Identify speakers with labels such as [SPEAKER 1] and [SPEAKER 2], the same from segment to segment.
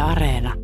[SPEAKER 1] Areena.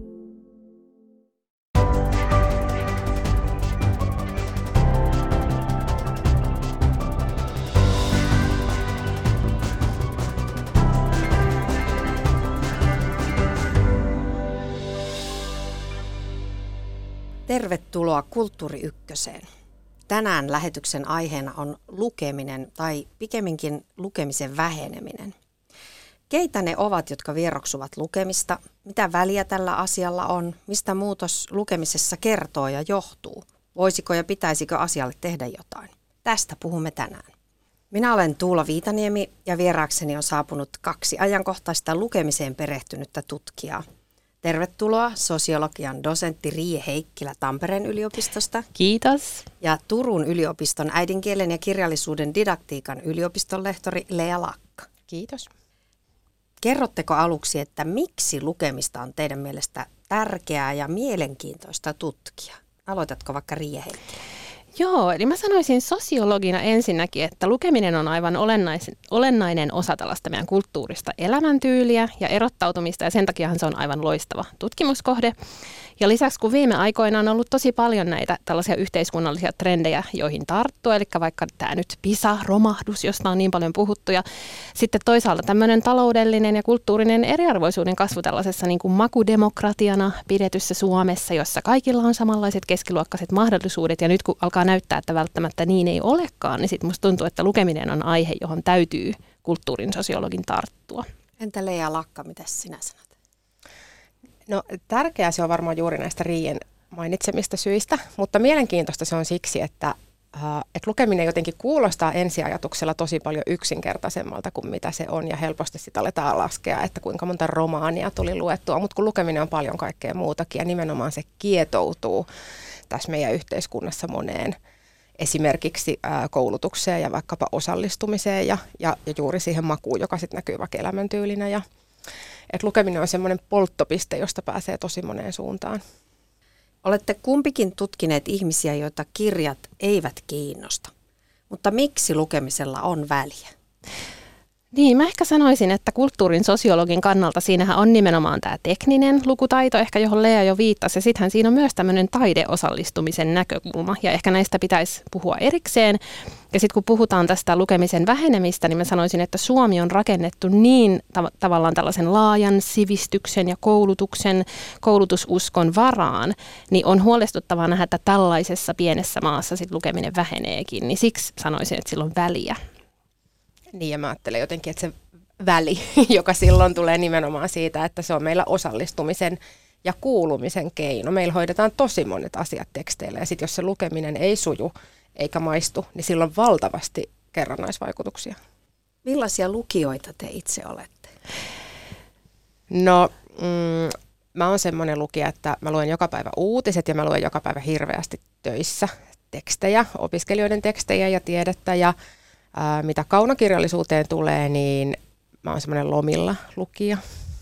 [SPEAKER 2] Tervetuloa Kulttuuri Ykköseen. Tänään lähetyksen aiheena on lukeminen tai pikemminkin lukemisen väheneminen. Keitä ne ovat, jotka vieroksuvat lukemista? Mitä väliä tällä asialla on? Mistä muutos lukemisessa kertoo ja johtuu? Voisiko ja pitäisikö asialle tehdä jotain? Tästä puhumme tänään. Minä olen Tuula Viitaniemi ja vieraakseni on saapunut 2 ajankohtaista lukemiseen perehtynyttä tutkijaa. Tervetuloa sosiologian dosentti Riie Heikkilä Tampereen yliopistosta.
[SPEAKER 3] Kiitos.
[SPEAKER 2] Ja Turun yliopiston äidinkielen ja kirjallisuuden didaktiikan yliopistonlehtori Lea Lakka.
[SPEAKER 3] Kiitos.
[SPEAKER 2] Kerrotteko aluksi, että miksi lukemista on teidän mielestä tärkeää ja mielenkiintoista tutkia? Aloitatko vaikka Riie Heikkilä?
[SPEAKER 3] Joo, eli mä sanoisin sosiologina ensinnäkin, että lukeminen on aivan olennainen osa tällaista meidän kulttuurista elämäntyyliä ja erottautumista, ja sen takiahan se on aivan loistava tutkimuskohde. Ja lisäksi kun viime aikoina on ollut tosi paljon näitä tällaisia yhteiskunnallisia trendejä, joihin tarttua, eli vaikka tämä nyt PISA-romahdus, josta on niin paljon puhuttu, ja sitten toisaalta tämmöinen taloudellinen ja kulttuurinen eriarvoisuuden kasvu tällaisessa niin kuin makudemokratiana pidetyssä Suomessa, jossa kaikilla on samanlaiset keskiluokkaiset mahdollisuudet, ja nyt kun alkaa näyttää, että välttämättä niin ei olekaan, niin sitten musta tuntuu, että lukeminen on aihe, johon täytyy kulttuurin sosiologin tarttua.
[SPEAKER 2] Entä Lea Lakka, mitä sinä sanot?
[SPEAKER 4] No tärkeää se on varmaan juuri näistä Riien mainitsemista syistä, mutta mielenkiintoista se on siksi, että lukeminen jotenkin kuulostaa ensiajatuksella tosi paljon yksinkertaisemmalta kuin mitä se on, ja helposti sitä aletaan laskea, että kuinka monta romaania tuli luettua, mutta kun lukeminen on paljon kaikkea muutakin ja nimenomaan se kietoutuu tässä meidän yhteiskunnassa moneen, esimerkiksi koulutukseen ja vaikkapa osallistumiseen ja juuri siihen makuun, joka sitten näkyy vaikka elämäntyylinä. Ja, että lukeminen on semmoinen polttopiste, josta pääsee tosi moneen suuntaan.
[SPEAKER 2] Olette kumpikin tutkineet ihmisiä, joita kirjat eivät kiinnosta. Mutta miksi lukemisella on väliä?
[SPEAKER 3] Niin, mä ehkä sanoisin, että kulttuurin sosiologin kannalta siinähän on nimenomaan tämä tekninen lukutaito, ehkä johon Lea jo viittasi, ja sittenhän siinä on myös tämmöinen taideosallistumisen näkökulma, ja ehkä näistä pitäisi puhua erikseen. Ja sitten kun puhutaan tästä lukemisen vähenemistä, niin mä sanoisin, että Suomi on rakennettu niin tavallaan tällaisen laajan sivistyksen ja koulutususkon varaan, niin on huolestuttavaa nähdä, että tällaisessa pienessä maassa sit lukeminen väheneekin, niin siksi sanoisin, että sillä on väliä.
[SPEAKER 4] Niin, ja mä ajattelen jotenkin, että se väli, joka silloin tulee nimenomaan siitä, että se on meillä osallistumisen ja kuulumisen keino. Meillä hoidetaan tosi monet asiat teksteillä, ja sitten jos se lukeminen ei suju eikä maistu, niin sillä on valtavasti kerrannaisvaikutuksia.
[SPEAKER 2] Millaisia lukijoita te itse olette?
[SPEAKER 4] No, mä oon semmoinen lukija, että mä luen joka päivä uutiset ja mä luen joka päivä hirveästi töissä tekstejä, opiskelijoiden tekstejä ja tiedettä, ja mitä kaunokirjallisuuteen tulee, niin mä oon semmoinen lomilla lukija.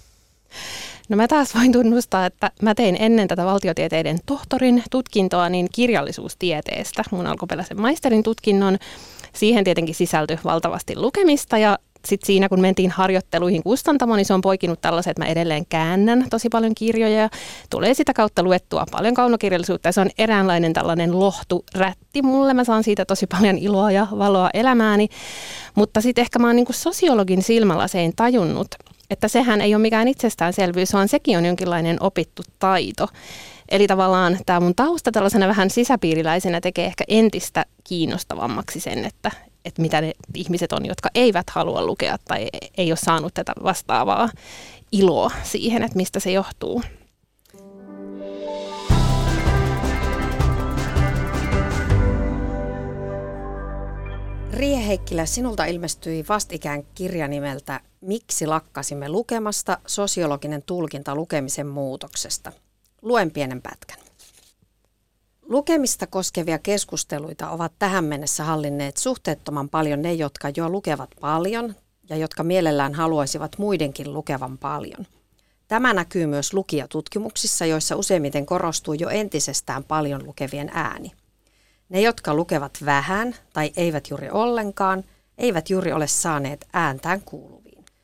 [SPEAKER 3] No mä taas voin tunnustaa, että mä tein ennen tätä valtiotieteiden tohtorin tutkintoa niin kirjallisuustieteestä mun alkuperäisen maisterin tutkinnon. Siihen tietenkin sisältyi valtavasti lukemista, ja sitten siinä kun mentiin harjoitteluihin kustantamoon, niin se on poikinut tällaiset, että mä edelleen käännän tosi paljon kirjoja ja tulee sitä kautta luettua paljon kaunokirjallisuutta, ja se on eräänlainen tällainen lohturätti mulle. Mä saan siitä tosi paljon iloa ja valoa elämääni, mutta sitten ehkä mä oon niin kuin sosiologin silmälasein tajunnut, että sehän ei ole mikään itsestäänselvyys, vaan sekin on jonkinlainen opittu taito. Eli tavallaan tämä mun tausta tällaisena vähän sisäpiiriläisenä tekee ehkä entistä kiinnostavammaksi sen, että mitä ne ihmiset on, jotka eivät halua lukea tai ei ole saanut tätä vastaavaa iloa siihen, että mistä se johtuu.
[SPEAKER 2] Riie Heikkilä, sinulta ilmestyi vastikään kirja nimeltä Miksi lakkasimme lukemasta? Sosiologinen tulkinta lukemisen muutoksesta. Luen pienen pätkän. Lukemista koskevia keskusteluita ovat tähän mennessä hallinneet suhteettoman paljon ne, jotka jo lukevat paljon ja jotka mielellään haluaisivat muidenkin lukevan paljon. Tämä näkyy myös lukijatutkimuksissa, joissa useimmiten korostuu jo entisestään paljon lukevien ääni. Ne, jotka lukevat vähän tai eivät juuri ollenkaan, eivät juuri ole saaneet ääntään kuuluviin.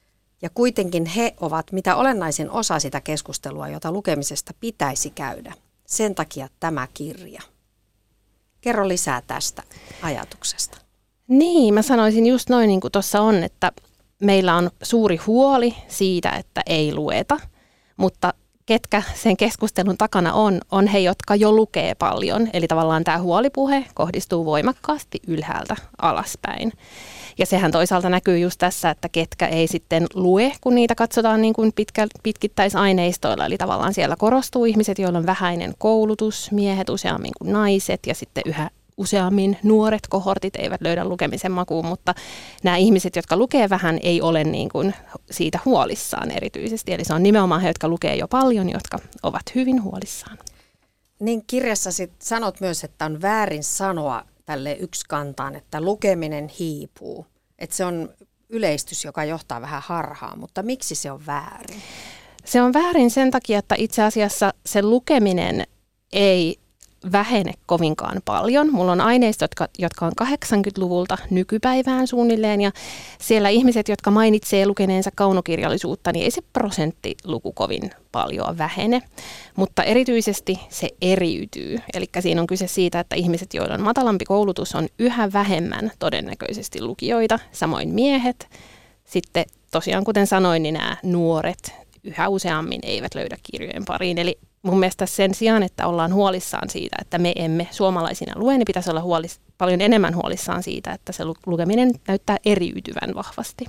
[SPEAKER 2] Ja kuitenkin he ovat mitä olennaisin osa sitä keskustelua, jota lukemisesta pitäisi käydä. Sen takia tämä kirja. Kerro lisää tästä ajatuksesta.
[SPEAKER 3] Niin, mä sanoisin just noin niin kuin tuossa on, että meillä on suuri huoli siitä, että ei lueta, mutta ketkä sen keskustelun takana on he, jotka jo lukee paljon. Eli tavallaan tämä huolipuhe kohdistuu voimakkaasti ylhäältä alaspäin. Ja sehän toisaalta näkyy just tässä, että ketkä ei sitten lue, kun niitä katsotaan niin kuin pitkittäisaineistoilla. Eli tavallaan siellä korostuu ihmiset, joilla on vähäinen koulutus, miehet useammin kuin naiset ja sitten yhä useammin nuoret kohortit eivät löydä lukemisen makuun, mutta nämä ihmiset, jotka lukee vähän, ei ole niin kuin siitä huolissaan erityisesti. Eli se on nimenomaan he, jotka lukee jo paljon, jotka ovat hyvin huolissaan.
[SPEAKER 2] Niin kirjassa sanot myös, että on väärin sanoa tälle yksikantaan, että lukeminen hiipuu. Että se on yleistys, joka johtaa vähän harhaan, mutta miksi se on väärin?
[SPEAKER 3] Se on väärin sen takia, että itse asiassa se lukeminen ei vähene kovinkaan paljon. Mulla on aineistot, jotka on 80-luvulta nykypäivään suunnilleen, ja siellä ihmiset, jotka mainitsee lukeneensa kaunokirjallisuutta, niin ei se prosenttiluku kovin paljon vähene, mutta erityisesti se eriytyy. Eli siinä on kyse siitä, että ihmiset, joilla on matalampi koulutus, on yhä vähemmän todennäköisesti lukijoita, samoin miehet. Sitten tosiaan, kuten sanoin, niin nämä nuoret yhä useammin eivät löydä kirjojen pariin. Eli mun mielestä sen sijaan, että ollaan huolissaan siitä, että me emme suomalaisina lue, niin pitäisi olla paljon enemmän huolissaan siitä, että se lukeminen näyttää eriytyvän vahvasti.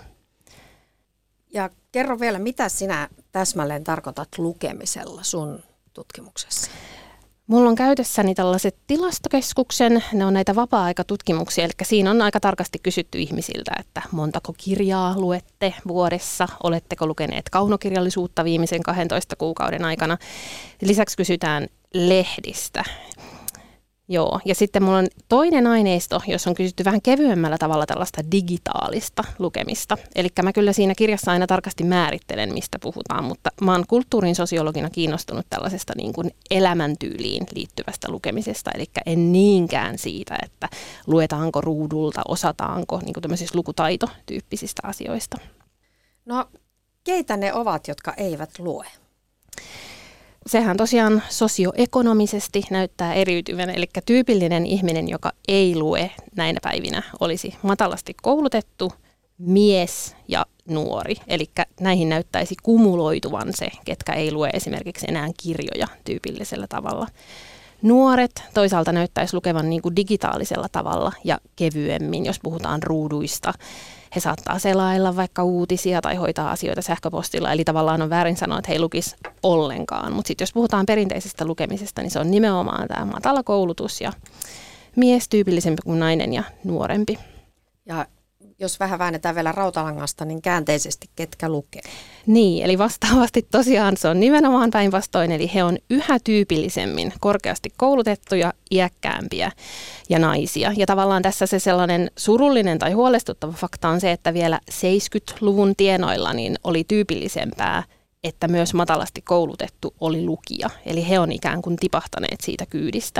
[SPEAKER 2] Ja kerro vielä, mitä sinä täsmälleen tarkoitat lukemisella sun tutkimuksessa?
[SPEAKER 3] Mulla on käytössäni tällaiset tilastokeskuksen, ne on näitä vapaa-aikatutkimuksia, eli siinä on aika tarkasti kysytty ihmisiltä, että montako kirjaa luette vuodessa, oletteko lukeneet kaunokirjallisuutta viimeisen 12 kuukauden aikana. Lisäksi kysytään lehdistä. Joo, ja sitten mulla on toinen aineisto, jossa on kysytty vähän kevyemmällä tavalla tällaista digitaalista lukemista. Eli mä kyllä siinä kirjassa aina tarkasti määrittelen, mistä puhutaan, mutta mä oon kulttuurin sosiologina kiinnostunut tällaisesta niin kuin elämäntyyliin liittyvästä lukemisesta. Eli en niinkään siitä, että luetaanko ruudulta, osataanko niin kuin tämmöisistä lukutaitotyyppisistä asioista.
[SPEAKER 2] No, keitä ne ovat, jotka eivät lue?
[SPEAKER 3] Sehän tosiaan sosioekonomisesti näyttää eriytyvän, eli tyypillinen ihminen, joka ei lue näinä päivinä, olisi matalasti koulutettu, mies ja nuori. Eli näihin näyttäisi kumuloituvan se, ketkä ei lue esimerkiksi enää kirjoja tyypillisellä tavalla. Nuoret toisaalta näyttäisi lukevan niin kuin digitaalisella tavalla ja kevyemmin, jos puhutaan ruuduista. He saattaa selailla vaikka uutisia tai hoitaa asioita sähköpostilla, eli tavallaan on väärin sanoa, että he ei lukisi ollenkaan. Mutta sitten jos puhutaan perinteisestä lukemisesta, niin se on nimenomaan tämä matala koulutus ja mies tyypillisempi kuin nainen ja nuorempi.
[SPEAKER 2] Ja jos vähän väännetään vielä rautalangasta, niin käänteisesti ketkä lukee?
[SPEAKER 3] Niin, eli vastaavasti tosiaan se on nimenomaan päinvastoin, eli he on yhä tyypillisemmin korkeasti koulutettuja, iäkkäämpiä ja naisia. Ja tavallaan tässä se sellainen surullinen tai huolestuttava fakta on se, että vielä 70-luvun tienoilla niin oli tyypillisempää, että myös matalasti koulutettu oli lukija. Eli he on ikään kuin tipahtaneet siitä kyydistä.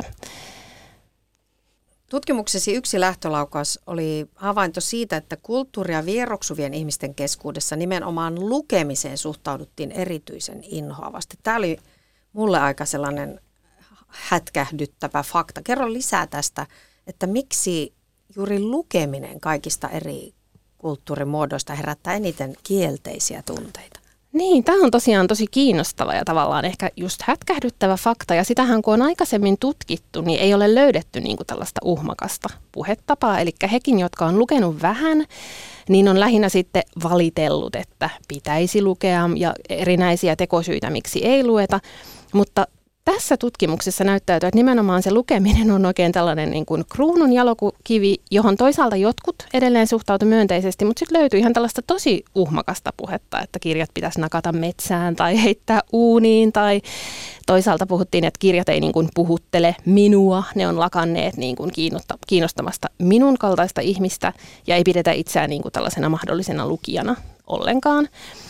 [SPEAKER 2] Tutkimuksesi yksi lähtölaukaus oli havainto siitä, että kulttuuria vieroksuvien ihmisten keskuudessa nimenomaan lukemiseen suhtauduttiin erityisen inhoavasti. Tämä oli mulle aika sellainen hätkähdyttävä fakta. Kerro lisää tästä, että miksi juuri lukeminen kaikista eri kulttuurimuodoista herättää eniten kielteisiä tunteita?
[SPEAKER 3] Niin, tämä on tosiaan tosi kiinnostava ja tavallaan ehkä just hätkähdyttävä fakta. Ja sitähän kun on aikaisemmin tutkittu, niin ei ole löydetty niin kuin tällaista uhmakasta puhetapaa. Eli hekin, jotka on lukenut vähän, niin on lähinnä sitten valitellut, että pitäisi lukea ja erinäisiä tekosyitä, miksi ei lueta. Mutta tässä tutkimuksessa näyttäytyy, että nimenomaan se lukeminen on oikein tällainen niin kuin kruunun jalokivi, johon toisaalta jotkut edelleen suhtautuivat myönteisesti, mutta sitten löytyy ihan tällaista tosi uhmakasta puhetta, että kirjat pitäisi nakata metsään tai heittää uuniin, tai toisaalta puhuttiin, että kirjat ei niin kuin puhuttele minua, ne on lakanneet niin kuin kiinnostamasta minun kaltaista ihmistä ja ei pidetä itseään niin kuin tällaisena mahdollisena lukijana ollenkaan.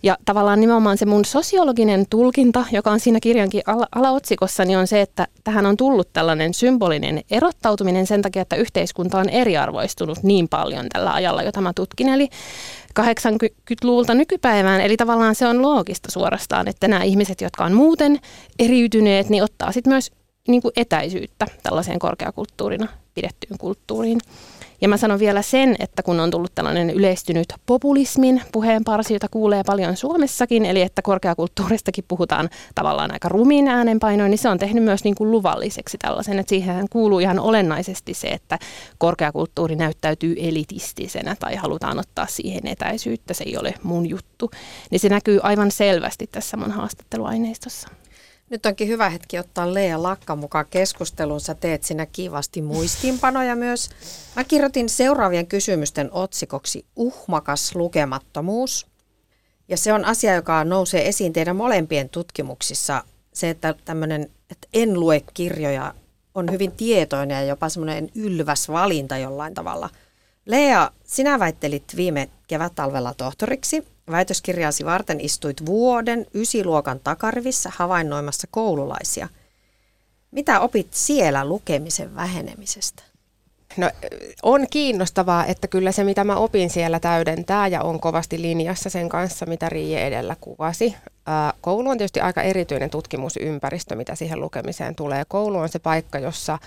[SPEAKER 3] Ja tavallaan nimenomaan se mun sosiologinen tulkinta, joka on siinä kirjankin alaotsikossa, niin on se, että tähän on tullut tällainen symbolinen erottautuminen sen takia, että yhteiskunta on eriarvoistunut niin paljon tällä ajalla, jota mä tutkin, eli 80-luvulta nykypäivään. Eli tavallaan se on loogista suorastaan, että nämä ihmiset, jotka on muuten eriytyneet, niin ottaa sitten myös niin kuin etäisyyttä tällaiseen korkeakulttuurina pidettyyn kulttuuriin. Ja mä sanon vielä sen, että kun on tullut tällainen yleistynyt populismin puheenparsi, jota kuulee paljon Suomessakin, eli että korkeakulttuuristakin puhutaan tavallaan aika rumiin äänenpainoin, niin se on tehnyt myös niin kuin luvalliseksi tällaisen, että siihen kuuluu ihan olennaisesti se, että korkeakulttuuri näyttäytyy elitistisenä tai halutaan ottaa siihen etäisyyttä, se ei ole mun juttu. Niin se näkyy aivan selvästi tässä mun haastatteluaineistossa.
[SPEAKER 2] Nyt onkin hyvä hetki ottaa Lea Lakka mukaan keskusteluun. Sä teet sinä kivasti muistiinpanoja myös. Mä kirjoitin seuraavien kysymysten otsikoksi uhmakas lukemattomuus. Ja se on asia, joka nousee esiin teidän molempien tutkimuksissa. Se, että tämmöinen, että en lue kirjoja, on hyvin tietoinen ja jopa semmoinen ylväs valinta jollain tavalla. Lea, sinä väittelit viime kevättalvella tohtoriksi. Väitöskirjaasi varten istuit vuoden 9-luokan takarivissä havainnoimassa koululaisia. Mitä opit siellä lukemisen vähenemisestä?
[SPEAKER 4] No, on kiinnostavaa, että kyllä se mitä mä opin siellä täydentää ja on kovasti linjassa sen kanssa, mitä Riie edellä kuvasi. Koulu on tietysti aika erityinen tutkimusympäristö, mitä siihen lukemiseen tulee. Koulu on se paikka, jossa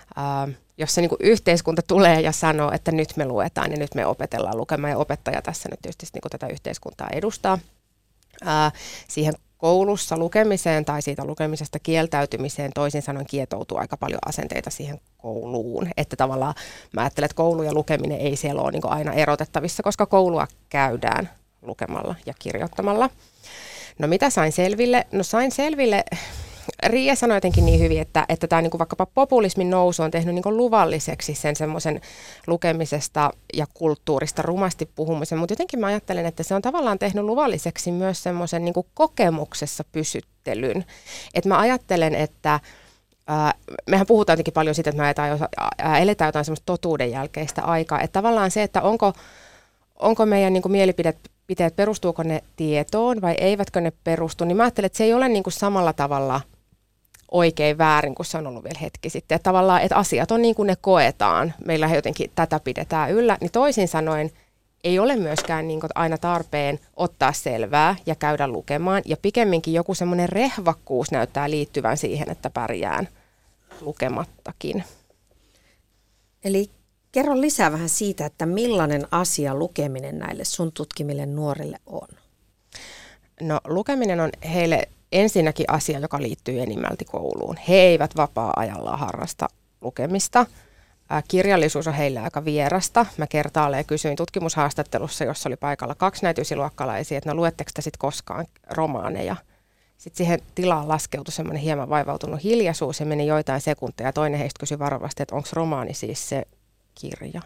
[SPEAKER 4] niin kuin yhteiskunta tulee ja sanoo, että nyt me luetaan ja nyt me opetellaan lukemaan. Ja opettaja tässä nyt tietysti niin kuin tätä yhteiskuntaa edustaa. Siihen koulussa lukemiseen tai siitä lukemisesta kieltäytymiseen toisin sanoen kietoutuu aika paljon asenteita siihen kouluun. Että tavallaan mä ajattelen, että koulu ja lukeminen ei siellä ole niin kuin aina erotettavissa, koska koulua käydään lukemalla ja kirjoittamalla. No mitä sain selville? No sain selville... Riia sanoi jotenkin niin hyvin, että tämä niin kuin vaikkapa populismin nousu on tehnyt niin kuin luvalliseksi sen semmoisen lukemisesta ja kulttuurista rumasti puhumisen, mutta jotenkin mä ajattelen, että se on tavallaan tehnyt luvalliseksi myös semmoisen niin kuin kokemuksessa pysyttelyn. Että mä ajattelen, että mehän puhutaan jotenkin paljon siitä, että me eletään jotain semmoista totuuden jälkeistä aikaa, että tavallaan se, että onko meidän niin kuin mielipiteet, perustuuko ne tietoon vai eivätkö ne perustu, niin mä ajattelen, että se ei ole niin kuin samalla tavalla oikein väärin, kun se on ollut vielä hetki sitten. Että tavallaan, että asiat on niin kuin ne koetaan, meillä jotenkin tätä pidetään yllä, niin toisin sanoen ei ole myöskään niin kuin aina tarpeen ottaa selvää ja käydä lukemaan, ja pikemminkin joku semmoinen rehvakkuus näyttää liittyvän siihen, että pärjään lukemattakin.
[SPEAKER 2] Eli kerro lisää vähän siitä, että millainen asia lukeminen näille sun tutkimille nuorille on?
[SPEAKER 4] No lukeminen on heille ensinnäkin asia, joka liittyy enimmälti kouluun. He eivät vapaa-ajallaan harrasta lukemista. Kirjallisuus on heille aika vierasta. Mä kertaalleen kysyin tutkimushaastattelussa, jossa oli paikalla 2 näitä 9-luokkalaisia, että no luetteko te sitten koskaan romaaneja? Sitten siihen tilaan laskeutui semmoinen hieman vaivautunut hiljaisuus ja meni joitain sekunteja. Toinen heistä kysyi varovasti, että onko romaani siis se kirja.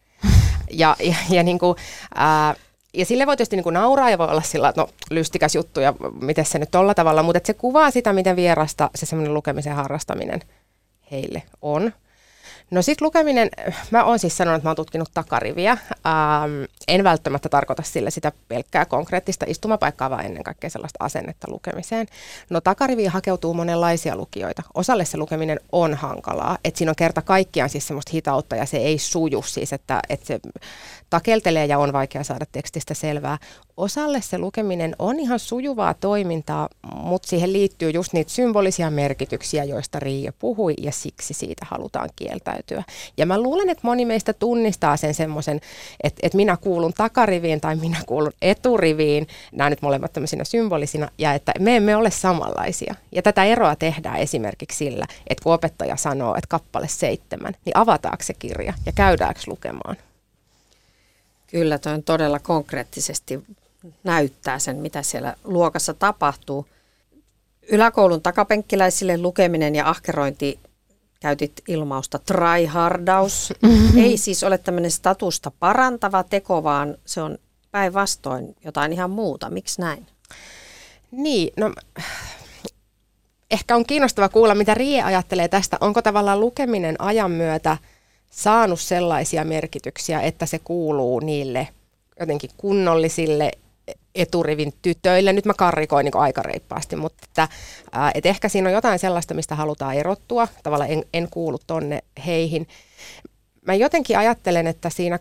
[SPEAKER 4] Ja sille voi tietysti niin kuin nauraa ja voi olla sillä, että no lystikäs juttu ja miten se nyt tolla tavalla, mutta se kuvaa sitä, miten vierasta se semmoinen lukemisen harrastaminen heille on. No sitten lukeminen, mä oon siis sanonut, että mä oon tutkinut takariviä. En välttämättä tarkoita sillä sitä pelkkää konkreettista istumapaikkaa, vaan ennen kaikkea sellaista asennetta lukemiseen. No takariviin hakeutuu monenlaisia lukijoita. Osalle se lukeminen on hankalaa, että siinä on kerta kaikkiaan siis semmoista hitautta ja se ei suju siis, että se takeltelee ja on vaikea saada tekstistä selvää. Osalle se lukeminen on ihan sujuvaa toimintaa, mutta siihen liittyy just niitä symbolisia merkityksiä, joista Riia puhui, ja siksi siitä halutaan kieltäytyä. Ja mä luulen, että moni meistä tunnistaa sen semmoisen, että minä kuulun takariviin tai minä kuulun eturiviin, nämä nyt molemmat tämmöisinä symbolisina, ja että me emme ole samanlaisia. Ja tätä eroa tehdään esimerkiksi sillä, että kun opettaja sanoo, että kappale 7, niin avataanko se kirja ja käydäänkö lukemaan?
[SPEAKER 2] Kyllä, toi on todella konkreettisesti näyttää sen, mitä siellä luokassa tapahtuu. Yläkoulun takapenkkiläisille lukeminen ja ahkerointi, käytit ilmausta tryhardaus, ei siis ole tämmöinen statusta parantava teko, vaan se on päinvastoin jotain ihan muuta. Miksi näin?
[SPEAKER 4] Niin, no ehkä on kiinnostava kuulla, mitä Riie ajattelee tästä. Onko tavallaan lukeminen ajan myötä saanut sellaisia merkityksiä, että se kuuluu niille jotenkin kunnollisille eturivin tytöille. Nyt mä karrikoin niin aika reippaasti, mutta että ehkä siinä on jotain sellaista, mistä halutaan erottua. Tavallaan en kuulu tonne heihin. Mä jotenkin ajattelen, että siinä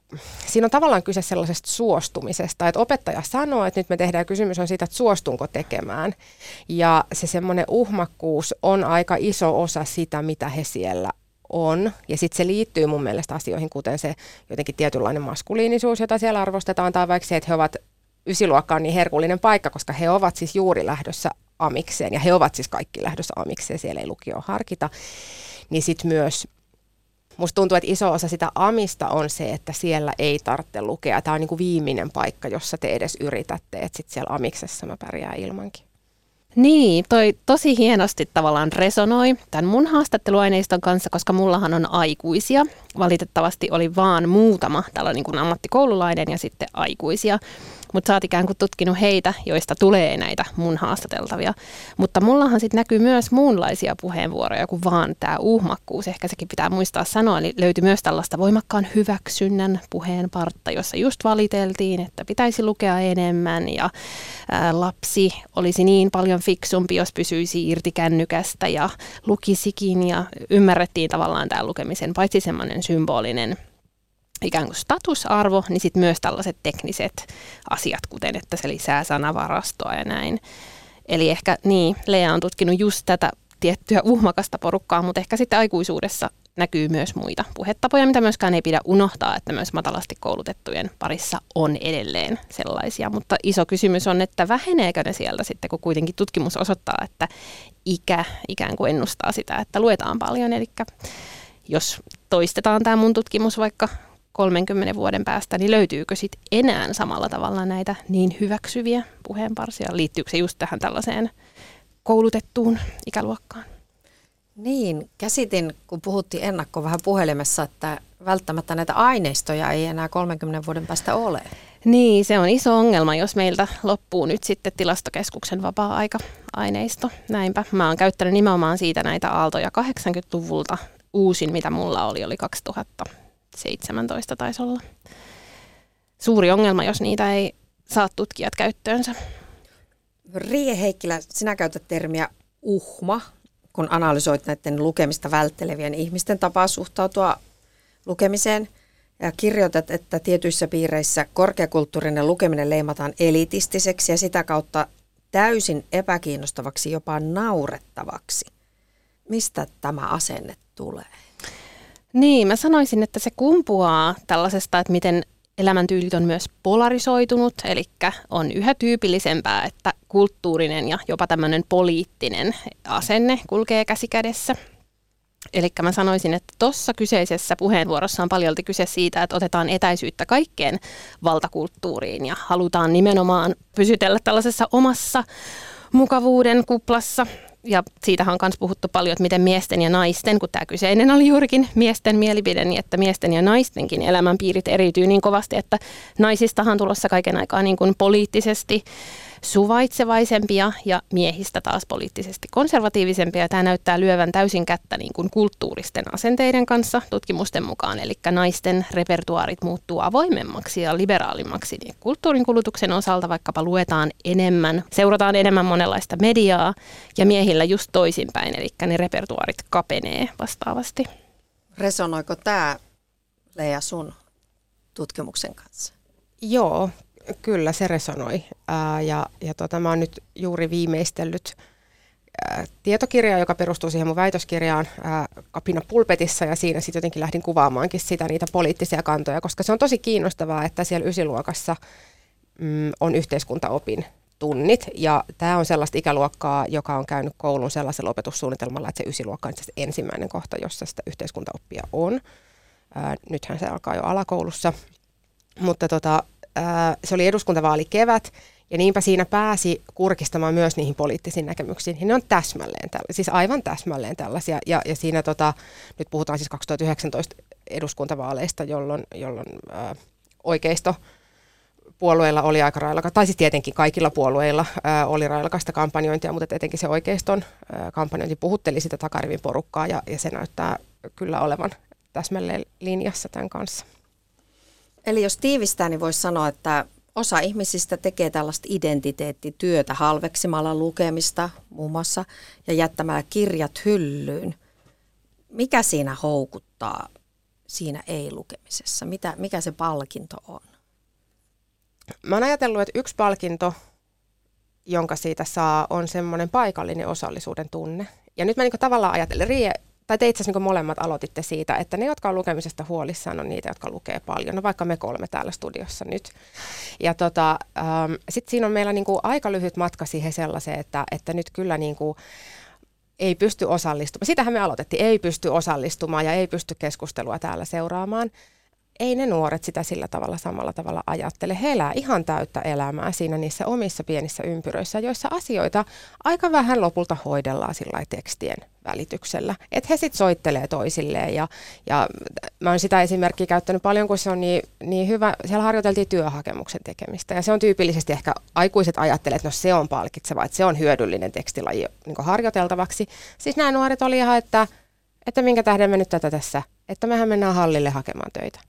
[SPEAKER 4] on tavallaan kyse sellaisesta suostumisesta, että opettaja sanoo, että nyt me tehdään kysymys on siitä, että suostunko tekemään. Ja se semmoinen uhmakkuus on aika iso osa sitä, mitä he siellä on. Ja sitten se liittyy mun mielestä asioihin, kuten se jotenkin tietynlainen maskuliinisuus, jota siellä arvostetaan, tai vaikka se, että he ovat ysiluokka on niin herkullinen paikka, koska he ovat siis juuri lähdössä amikseen, ja he ovat siis kaikki lähdössä amikseen, siellä ei lukio harkita. Niin sitten myös musta tuntuu, että iso osa sitä amista on se, että siellä ei tarvitse lukea. Tämä on niin kuin viimeinen paikka, jossa te edes yritätte, että sitten siellä amiksessa mä pärjään ilmankin.
[SPEAKER 3] Niin, toi tosi hienosti tavallaan resonoi tämän mun haastatteluaineiston kanssa, koska mullahan on aikuisia. Valitettavasti oli vaan muutama tällainen niin kuin ammattikoululainen ja sitten aikuisia. Mutta sä oot ikään kuin tutkinut heitä, joista tulee näitä mun haastateltavia. Mutta mullahan sitten näkyy myös muunlaisia puheenvuoroja kuin vaan tämä uhmakkuus. Ehkä sekin pitää muistaa sanoa. Eli löytyi myös tällaista voimakkaan hyväksynnän puheenpartta, jossa just valiteltiin, että pitäisi lukea enemmän. Ja lapsi olisi niin paljon fiksumpi, jos pysyisi irti kännykästä ja lukisikin. Ja ymmärrettiin tavallaan tämä lukemisen, paitsi semmoinen symbolinen ikään kuin statusarvo, niin sitten myös tällaiset tekniset asiat, kuten että se lisää sanavarastoa ja näin. Eli ehkä niin, Lea on tutkinut just tätä tiettyä uhmakasta porukkaa, mutta ehkä sitten aikuisuudessa näkyy myös muita puhetapoja, mitä myöskään ei pidä unohtaa, että myös matalasti koulutettujen parissa on edelleen sellaisia. Mutta iso kysymys on, että väheneekö ne sieltä sitten, kun kuitenkin tutkimus osoittaa, että ikä ikään kuin ennustaa sitä, että luetaan paljon. Eli jos toistetaan tämä mun tutkimus vaikka 30 vuoden päästä, niin löytyykö sitten enää samalla tavalla näitä niin hyväksyviä puheenparsia? Liittyykö se just tähän tällaiseen koulutettuun ikäluokkaan?
[SPEAKER 2] Niin, käsitin, kun puhuttiin ennakkoon vähän puhelimessa, että välttämättä näitä aineistoja ei enää 30 vuoden päästä ole.
[SPEAKER 3] Niin, se on iso ongelma, jos meiltä loppuu nyt sitten Tilastokeskuksen vapaa-aika-aineisto. Näinpä. Mä oon käyttänyt nimenomaan siitä näitä aaltoja 80-luvulta. Uusin, mitä mulla oli 2017 taisi olla. Suuri ongelma, jos niitä ei saa tutkijat käyttöönsä.
[SPEAKER 2] Riie Heikkilä, sinä käytät termiä uhma, kun analysoit näiden lukemista välttelevien ihmisten tapaa suhtautua lukemiseen. Ja kirjoitat, että tietyissä piireissä korkeakulttuurinen lukeminen leimataan elitistiseksi ja sitä kautta täysin epäkiinnostavaksi, jopa naurettavaksi. Mistä tämä asenne tulee?
[SPEAKER 3] Niin, mä sanoisin, että se kumpuaa tällaisesta, että miten elämäntyylit on myös polarisoitunut, eli on yhä tyypillisempää, että kulttuurinen ja jopa tämmöinen poliittinen asenne kulkee käsi kädessä. Eli mä sanoisin, että tuossa kyseisessä puheenvuorossa on paljolti kyse siitä, että otetaan etäisyyttä kaikkeen valtakulttuuriin ja halutaan nimenomaan pysytellä tällaisessa omassa mukavuuden kuplassa. Ja siitähän on myös puhuttu paljon, että miten miesten ja naisten, kun tämä kyseinen oli juurikin miesten mielipide, niin että miesten ja naistenkin elämänpiirit eriytyy niin kovasti, että naisistahan on tulossa kaiken aikaa niin kuin poliittisesti suvaitsevaisempia ja miehistä taas poliittisesti konservatiivisempia. Tämä näyttää lyövän täysin kättä niin kuin kulttuuristen asenteiden kanssa tutkimusten mukaan. Eli naisten repertuaarit muuttuu avoimemmaksi ja liberaalimmaksi niin kulttuurin kulutuksen osalta, vaikkapa luetaan enemmän, seurataan enemmän monenlaista mediaa ja miehillä just toisinpäin, eli ne repertuaarit kapenee vastaavasti.
[SPEAKER 2] Resonoiko tämä, Lea, sun tutkimuksen kanssa?
[SPEAKER 4] Joo. Kyllä se resonoi mä oon nyt juuri viimeistellyt tietokirjaa, joka perustuu siihen mun väitöskirjaan Kapina pulpetissa ja siinä sitten jotenkin lähdin kuvaamaankin niitä poliittisia kantoja, koska se on tosi kiinnostavaa, että siellä ysiluokassa on yhteiskuntaopin tunnit ja tämä on sellaista ikäluokkaa, joka on käynyt koulun sellaisella opetussuunnitelmalla, että se ysiluokka on itse asiassa ensimmäinen kohta, jossa sitä yhteiskuntaoppia on. Nythän se alkaa jo alakoulussa, mutta se oli eduskuntavaalikevät ja niinpä siinä pääsi kurkistamaan myös niihin poliittisiin näkemyksiin. Ja ne on täsmälleen tällaisia, siis aivan täsmälleen tällaisia. Ja siinä nyt puhutaan siis 2019 eduskuntavaaleista, jolloin oikeistopuolueilla oli aika railakasta, tai siis tietenkin kaikilla puolueilla oli railakasta kampanjointia, mutta etenkin se oikeiston kampanjointi puhutteli sitä takarivin porukkaa ja se näyttää kyllä olevan täsmälleen linjassa tämän kanssa.
[SPEAKER 2] Eli jos tiivistää, niin voisi sanoa, että Osa ihmisistä tekee tällaista identiteettityötä halveksimalla lukemista muun muassa ja jättämällä kirjat hyllyyn. Mikä siinä houkuttaa siinä ei-lukemisessa? Mikä se palkinto on?
[SPEAKER 4] Mä oon ajatellut, että yksi palkinto, jonka siitä saa, on semmoinen paikallinen osallisuuden tunne. Ja nyt mä niin tavallaan ajattelen, tai te itse asiassa niin molemmat aloititte siitä, että ne, jotka on lukemisesta huolissaan, on niitä, jotka lukee paljon. No vaikka me 3 täällä studiossa nyt. Ja sitten siinä on meillä niin kuin aika lyhyt matka siihen sellaiseen, että nyt kyllä niin kuin ei pysty osallistumaan. Sitähän me aloitettiin, ei pysty osallistumaan ja ei pysty keskustelua täällä seuraamaan. Ei ne nuoret sitä sillä tavalla samalla tavalla ajattele. He elää ihan täyttä elämää siinä niissä omissa pienissä ympyröissä, joissa asioita aika vähän lopulta hoidellaan sillä tekstien välityksellä. Että he sitten soittelee toisilleen ja mä oon sitä esimerkkiä käyttänyt paljon, kun se on niin hyvä. Siellä harjoiteltiin työhakemuksen tekemistä ja se on tyypillisesti ehkä aikuiset ajattelee, että no se on palkitseva, että se on hyödyllinen tekstilaji niin harjoiteltavaksi. Siis nämä nuoret oli ihan, että minkä tähden me nyt tätä tässä, että mehän mennään hallille hakemaan töitä.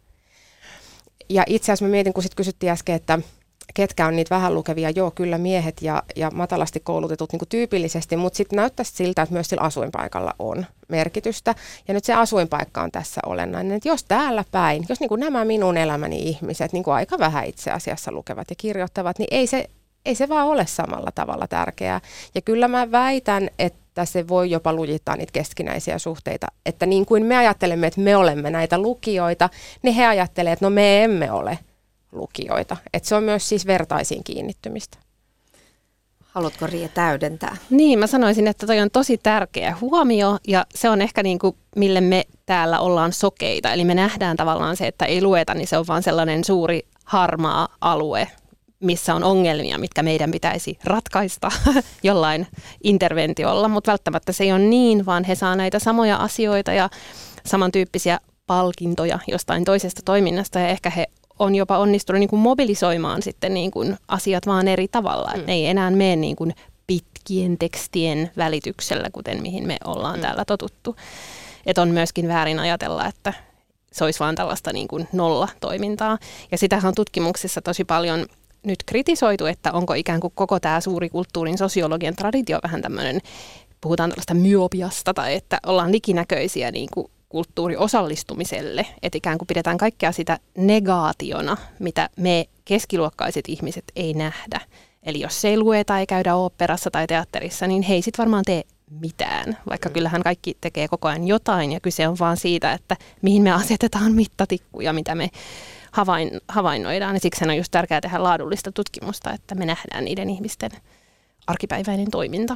[SPEAKER 4] Ja itse asiassa mä mietin, kun sitten kysyttiin äsken, että ketkä on niitä vähän lukevia, joo kyllä miehet ja matalasti koulutetut niin kuin tyypillisesti, mutta sitten näyttäisi siltä, että myös sillä asuinpaikalla on merkitystä. Ja nyt se asuinpaikka on tässä olennainen, että jos täällä päin, jos niin kuin nämä minun elämäni ihmiset niin kuin aika vähän itse asiassa lukevat ja kirjoittavat, niin ei se vaan ole samalla tavalla tärkeää. Ja kyllä mä väitän, että se voi jopa lujittaa niitä keskinäisiä suhteita. Että niin kuin me ajattelemme, että me olemme näitä lukijoita, niin he ajattelevat, että no me emme ole lukijoita. Että se on myös siis vertaisiin kiinnittymistä.
[SPEAKER 2] Haluatko Riia täydentää?
[SPEAKER 3] Niin, mä sanoisin, että toi on tosi tärkeä huomio ja se on ehkä niin kuin, mille me täällä ollaan sokeita. Eli me nähdään tavallaan se, että ei lueta, niin se on vaan sellainen suuri harmaa alue, missä on ongelmia, mitkä meidän pitäisi ratkaista jollain interventiolla, mutta välttämättä se ei ole niin, vaan he saa näitä samoja asioita ja samantyyppisiä palkintoja jostain toisesta toiminnasta ja ehkä he on jopa onnistunut niin kuin mobilisoimaan sitten niin kuin asiat vaan eri tavalla, että ne ei enää mene niin kuin pitkien tekstien välityksellä, kuten mihin me ollaan täällä totuttu. Että on myöskin väärin ajatella, että se olisi vaan tällaista niin kuin nollatoimintaa ja sitähän on tutkimuksissa tosi paljon nyt kritisoitu, että onko ikään kuin koko tämä suuri kulttuurin sosiologian traditio vähän tämmöinen, puhutaan tällaista myopiasta tai että ollaan likinäköisiä niin kuin kulttuuriosallistumiselle, että ikään kuin pidetään kaikkea sitä negaationa, mitä me keskiluokkaiset ihmiset ei nähdä. Eli jos ei lueta, ei käydä oopperassa tai teatterissa, niin he ei sitten varmaan tee mitään, vaikka kyllähän kaikki tekee koko ajan jotain ja kyse on vaan siitä, että mihin me asetetaan mittatikkuja, mitä me havainnoidaan. Ja siksi on just tärkeää tehdä laadullista tutkimusta, että me nähdään niiden ihmisten arkipäiväinen toiminta.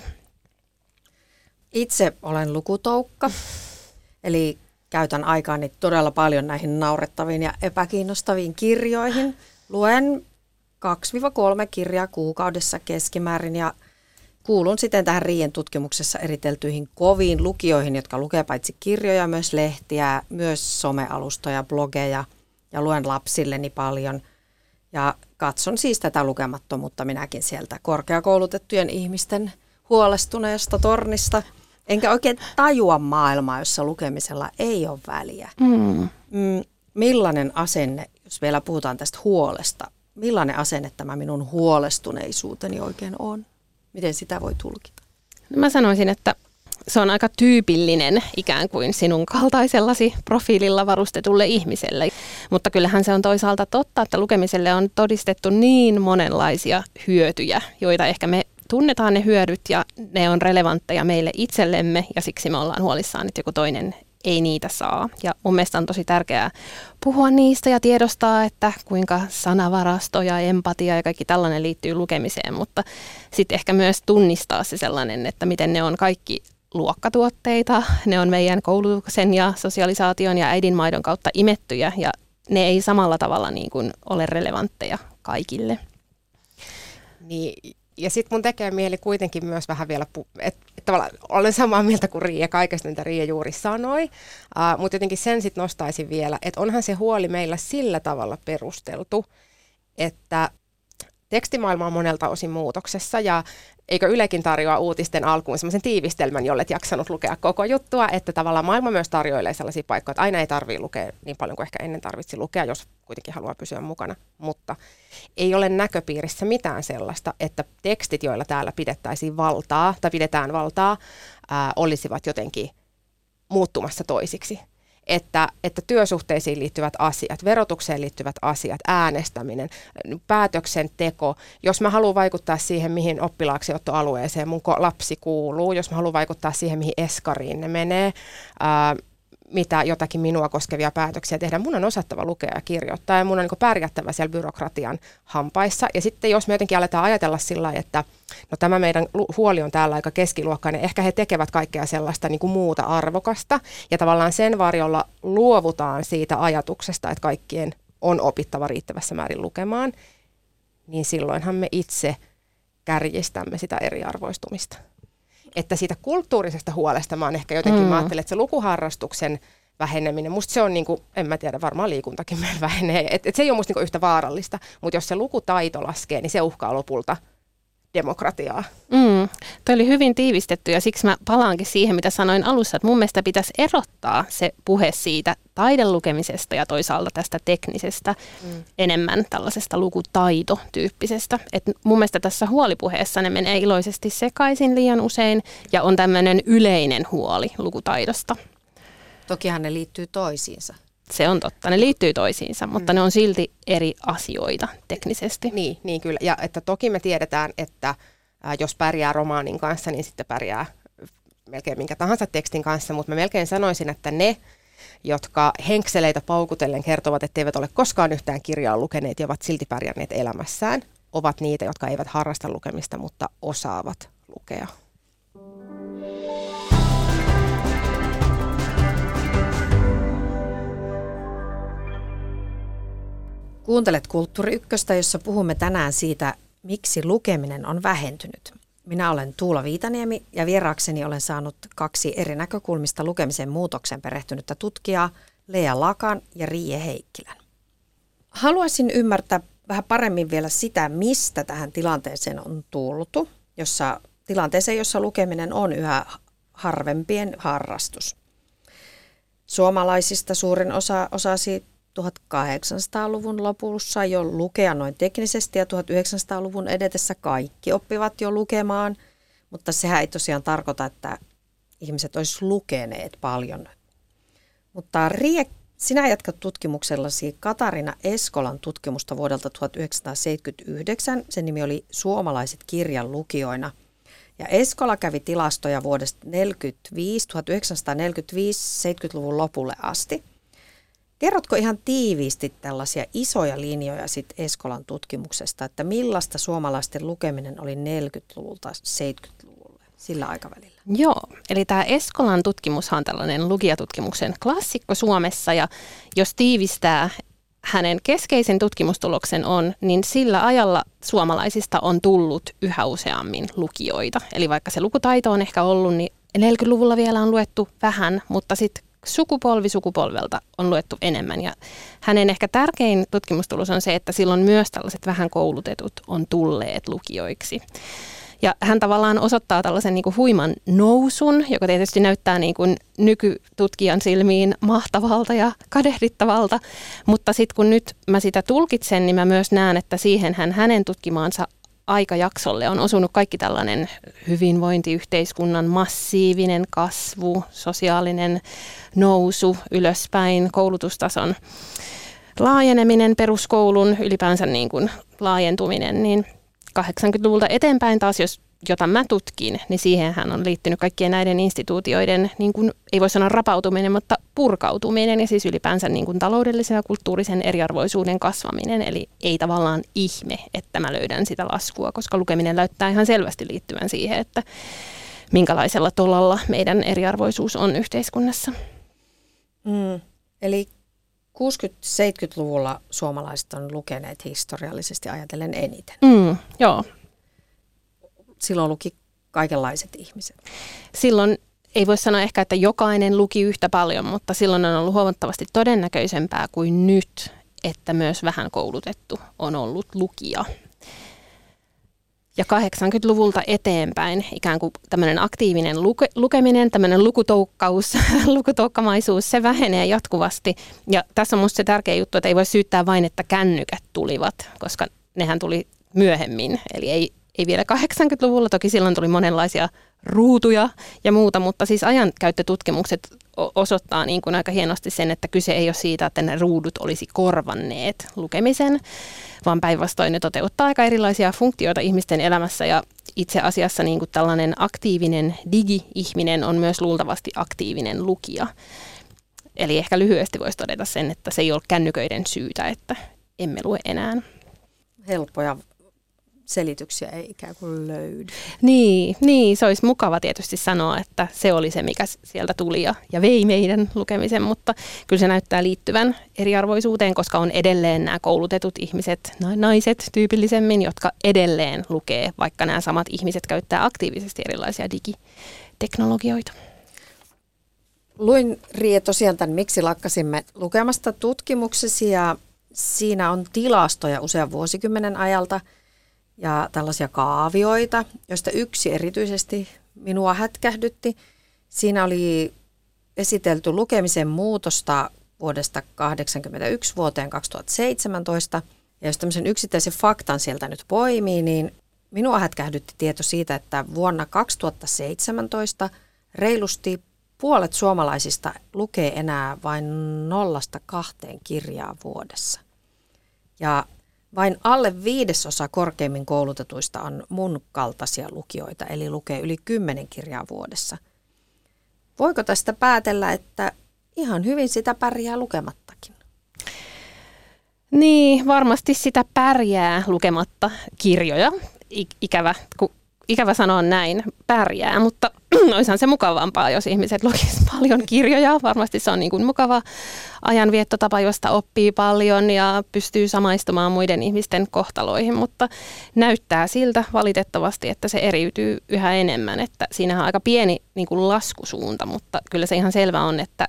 [SPEAKER 2] Itse olen lukutoukka, eli käytän aikaani todella paljon näihin naurettaviin ja epäkiinnostaviin kirjoihin. Luen 2-3 kirjaa kuukaudessa keskimäärin ja kuulun siten tähän Riien tutkimuksessa eriteltyihin koviin lukijoihin, jotka lukee paitsi kirjoja, myös lehtiä, myös somealustoja, blogeja ja luen lapsilleni paljon. Ja katson siis tätä lukemattomuutta minäkin sieltä korkeakoulutettujen ihmisten huolestuneesta tornista. Enkä oikein tajua maailmaa, jossa lukemisella ei ole väliä. Millainen asenne, jos vielä puhutaan tästä huolesta, millainen asenne tämä minun huolestuneisuuteni oikein on? Miten sitä voi tulkita?
[SPEAKER 3] Mä sanoisin, että se on aika tyypillinen ikään kuin sinun kaltaisellasi profiililla varustetulle ihmiselle. Mutta kyllähän se on toisaalta totta, että lukemiselle on todistettu niin monenlaisia hyötyjä, joita ehkä me tunnetaan ne hyödyt ja ne on relevantteja meille itsellemme ja siksi me ollaan huolissaan, että joku toinen ei niitä saa. Ja mun mielestä on tosi tärkeää puhua niistä ja tiedostaa, että kuinka sanavarasto ja empatia ja kaikki tällainen liittyy lukemiseen, mutta sitten ehkä myös tunnistaa se sellainen, että miten ne on kaikki luokkatuotteita, ne on meidän koulutuksen ja sosialisaation ja äidinmaidon kautta imettyjä ja ne ei samalla tavalla niin kuin ole relevantteja kaikille.
[SPEAKER 4] Niin. Ja sitten mun tekee mieli kuitenkin myös vähän vielä, että tavallaan olen samaa mieltä kuin Riia kaikesta, mitä Riia juuri sanoi, mutta jotenkin sen sitten nostaisin vielä, että onhan se huoli meillä sillä tavalla perusteltu, että tekstimaailma on monelta osin muutoksessa ja eikö Ylekin tarjoa uutisten alkuun semmoisen tiivistelmän, jolle et jaksanut lukea koko juttua, että tavallaan maailma myös tarjoilee sellaisia paikkoja, että aina ei tarvitse lukea niin paljon kuin ehkä ennen tarvitsi lukea, jos kuitenkin haluaa pysyä mukana, mutta ei ole näköpiirissä mitään sellaista, että tekstit, joilla täällä pidetään valtaa, olisivat jotenkin muuttumassa toisiksi. Että työsuhteisiin liittyvät asiat, verotukseen liittyvät asiat, äänestäminen, päätöksenteko, jos mä haluan vaikuttaa siihen, mihin oppilaaksiottoalueeseen mun lapsi kuuluu, jos mä haluan vaikuttaa siihen, mihin eskariin ne menee, mitä jotakin minua koskevia päätöksiä tehdään, mun on osattava lukea ja kirjoittaa ja mun on niin pärjättävä siellä byrokratian hampaissa. Ja sitten jos me jotenkin aletaan ajatella sillä lailla, että no tämä meidän huoli on täällä aika keskiluokkainen, ehkä he tekevät kaikkea sellaista niin kuin muuta arvokasta ja tavallaan sen varjolla luovutaan siitä ajatuksesta, että kaikkien on opittava riittävässä määrin lukemaan, niin silloinhan me itse kärjistämme sitä eriarvoistumista. Että siitä kulttuurisesta huolesta mä oon ehkä jotenkin, mä ajattelen, että se lukuharrastuksen väheneminen, musta se on niin kuin, en mä tiedä, varmaan liikuntakin meillä vähenee, että se ei ole musta niin kuin yhtä vaarallista, mutta jos se lukutaito laskee, niin se uhkaa lopulta demokratiaa.
[SPEAKER 3] Toi oli hyvin tiivistetty ja siksi mä palaankin siihen, mitä sanoin alussa, että mun mielestä pitäisi erottaa se puhe siitä taidelukemisesta ja toisaalta tästä teknisestä enemmän tällaisesta lukutaitotyyppisestä. Et mun mielestä tässä huolipuheessa ne menee iloisesti sekaisin liian usein ja on tämmöinen yleinen huoli lukutaidosta.
[SPEAKER 2] Tokihan ne liittyy toisiinsa.
[SPEAKER 3] Se on totta. Ne liittyy toisiinsa, mutta ne on silti eri asioita teknisesti.
[SPEAKER 4] Niin kyllä. Ja että toki me tiedetään, että jos pärjää romaanin kanssa, niin sitten pärjää melkein minkä tahansa tekstin kanssa, mutta mä melkein sanoisin, että ne, jotka henkseleitä paukutellen kertovat, että eivät ole koskaan yhtään kirjaa lukeneet ja ovat silti pärjänneet elämässään, ovat niitä, jotka eivät harrasta lukemista, mutta osaavat lukea.
[SPEAKER 2] Kuuntelet Kulttuuri Ykköstä, jossa puhumme tänään siitä, miksi lukeminen on vähentynyt. Minä olen Tuula Viitaniemi ja vieraakseni olen saanut 2 eri näkökulmista lukemisen muutoksen perehtynyttä tutkijaa, Lea Lakan ja Riie Heikkilän. Haluaisin ymmärtää vähän paremmin vielä sitä, mistä tähän tilanteeseen on tultu, tilanteeseen, jossa lukeminen on yhä harvempien harrastus. Suomalaisista suurin osa osasi 1800-luvun lopussa jo lukea noin teknisesti ja 1900-luvun edetessä kaikki oppivat jo lukemaan, mutta sehän ei tosiaan tarkoita, että ihmiset olisivat lukeneet paljon. Mutta Riie, sinä jatkat tutkimuksellasi Katarina Eskolan tutkimusta vuodelta 1979. Sen nimi oli Suomalaiset kirjan lukijoina. Ja Eskola kävi tilastoja vuodesta 1945 70-luvun lopulle asti. Kerrotko ihan tiiviisti tällaisia isoja linjoja sit Eskolan tutkimuksesta, että millaista suomalaisten lukeminen oli 40-luvulta 70-luvulle, sillä aikavälillä?
[SPEAKER 3] Joo, eli tämä Eskolan tutkimushan on tällainen lukijatutkimuksen klassikko Suomessa, ja jos tiivistää hänen keskeisen tutkimustuloksen on, niin sillä ajalla suomalaisista on tullut yhä useammin lukijoita. Eli vaikka se lukutaito on ehkä ollut, niin 40-luvulla vielä on luettu vähän, mutta sitten sukupolvi sukupolvelta on luettu enemmän. Ja hänen ehkä tärkein tutkimustulos on se, että silloin myös tällaiset vähän koulutetut on tulleet lukijoiksi. Ja hän tavallaan osoittaa tällaisen niin kuin huiman nousun, joka tietysti näyttää niin kuin nykytutkijan silmiin mahtavalta ja kadehdittavalta. Mutta sitten kun nyt mä sitä tulkitsen, niin mä myös näen, että siihen hänen tutkimaansa aikajaksolle on osunut kaikki tällainen hyvinvointiyhteiskunnan massiivinen kasvu, sosiaalinen nousu ylöspäin, koulutustason laajeneminen, peruskoulun ylipäänsä niin kuin laajentuminen, niin 80-luvulta eteenpäin taas, jota mä tutkin, niin siihenhän on liittynyt kaikkien näiden instituutioiden, niin kuin, ei voi sanoa rapautuminen, mutta purkautuminen ja siis ylipäänsä niin kuin taloudellisen ja kulttuurisen eriarvoisuuden kasvaminen. Eli ei tavallaan ihme, että mä löydän sitä laskua, koska lukeminen näyttää ihan selvästi liittyvän siihen, että minkälaisella tolalla meidän eriarvoisuus on yhteiskunnassa.
[SPEAKER 2] Eli 60-70-luvulla suomalaiset on lukeneet historiallisesti ajatellen eniten.
[SPEAKER 3] Joo.
[SPEAKER 2] Silloin luki kaikenlaiset ihmiset.
[SPEAKER 3] Silloin ei voi sanoa ehkä, että jokainen luki yhtä paljon, mutta silloin on ollut huomattavasti todennäköisempää kuin nyt, että myös vähän koulutettu on ollut lukija. Ja 80-luvulta eteenpäin ikään kuin tämmöinen aktiivinen lukeminen, tämmöinen lukutoukkamaisuus, se vähenee jatkuvasti. Ja tässä on musta se tärkeä juttu, että ei voi syyttää vain, että kännykät tulivat, koska nehän tuli myöhemmin. Eli ei vielä 80-luvulla, toki silloin tuli monenlaisia ruutuja ja muuta, mutta siis ajankäyttötutkimukset osoittaa niin kuin aika hienosti sen, että kyse ei ole siitä, että ne ruudut olisi korvanneet lukemisen, vaan päinvastoin ne toteuttaa aika erilaisia funktioita ihmisten elämässä ja itse asiassa niin kuin tällainen aktiivinen digi-ihminen on myös luultavasti aktiivinen lukija. Eli ehkä lyhyesti voisi todeta sen, että se ei ole kännyköiden syytä, että emme lue enää.
[SPEAKER 2] Helppoja selityksiä ei ikään kuin löydy.
[SPEAKER 3] Niin, se olisi mukava tietysti sanoa, että se oli se, mikä sieltä tuli ja vei meidän lukemisen, mutta kyllä se näyttää liittyvän eriarvoisuuteen, koska on edelleen nämä koulutetut ihmiset, naiset tyypillisemmin, jotka edelleen lukee, vaikka nämä samat ihmiset käyttää aktiivisesti erilaisia digiteknologioita.
[SPEAKER 2] Luin, Riie, tosiaan tämän Miksi lakkasimme lukemasta tutkimuksesi ja siinä on tilastoja usean vuosikymmenen ajalta ja tällaisia kaavioita, joista yksi erityisesti minua hätkähdytti. Siinä oli esitelty lukemisen muutosta vuodesta 1981 vuoteen 2017. Ja jos tämmöisen yksittäisen faktan sieltä nyt poimii, niin minua hätkähdytti tieto siitä, että vuonna 2017 reilusti puolet suomalaisista lukee enää vain 0-2 kirjaa vuodessa. Ja vain alle 1/5 korkeimmin koulutetuista on mun kaltaisia lukijoita, eli lukee yli 10 kirjaa vuodessa. Voiko tästä päätellä, että ihan hyvin sitä pärjää lukemattakin?
[SPEAKER 3] Niin, varmasti sitä pärjää lukematta kirjoja. Ikävä sanoa näin, pärjää, mutta olisihan se mukavampaa, jos ihmiset lukisivat paljon kirjoja. Varmasti se on niin kuin mukava ajanviettotapa, josta oppii paljon ja pystyy samaistumaan muiden ihmisten kohtaloihin, mutta näyttää siltä valitettavasti, että se eriytyy yhä enemmän. Että siinähän on aika pieni niin kuin laskusuunta, mutta kyllä se ihan selvä on, että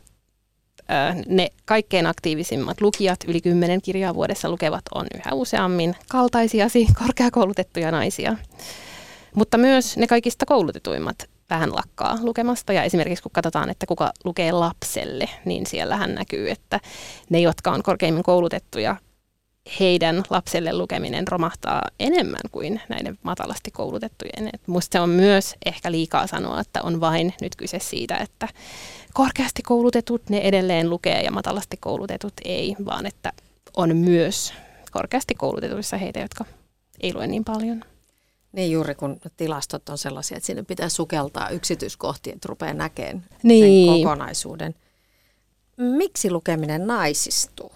[SPEAKER 3] ne kaikkein aktiivisimmat lukijat, yli 10 kirjaa vuodessa lukevat, on yhä useammin kaltaisiasi korkeakoulutettuja naisia. Mutta myös ne kaikista koulutetuimmat vähän lakkaa lukemasta. Ja esimerkiksi kun katsotaan, että kuka lukee lapselle, niin siellähän näkyy, että ne, jotka on korkeimmin koulutettuja, heidän lapselle lukeminen romahtaa enemmän kuin näiden matalasti koulutettujen. Minusta se on myös ehkä liikaa sanoa, että on vain nyt kyse siitä, että korkeasti koulutetut ne edelleen lukee ja matalasti koulutetut ei, vaan että on myös korkeasti koulutetuissa heitä, jotka ei lue niin paljon.
[SPEAKER 2] Niin juuri kun tilastot on sellaisia, että sinne pitää sukeltaa yksityiskohtiin, että rupeaa näkemään
[SPEAKER 3] niin
[SPEAKER 2] sen kokonaisuuden. Miksi lukeminen naisistuu?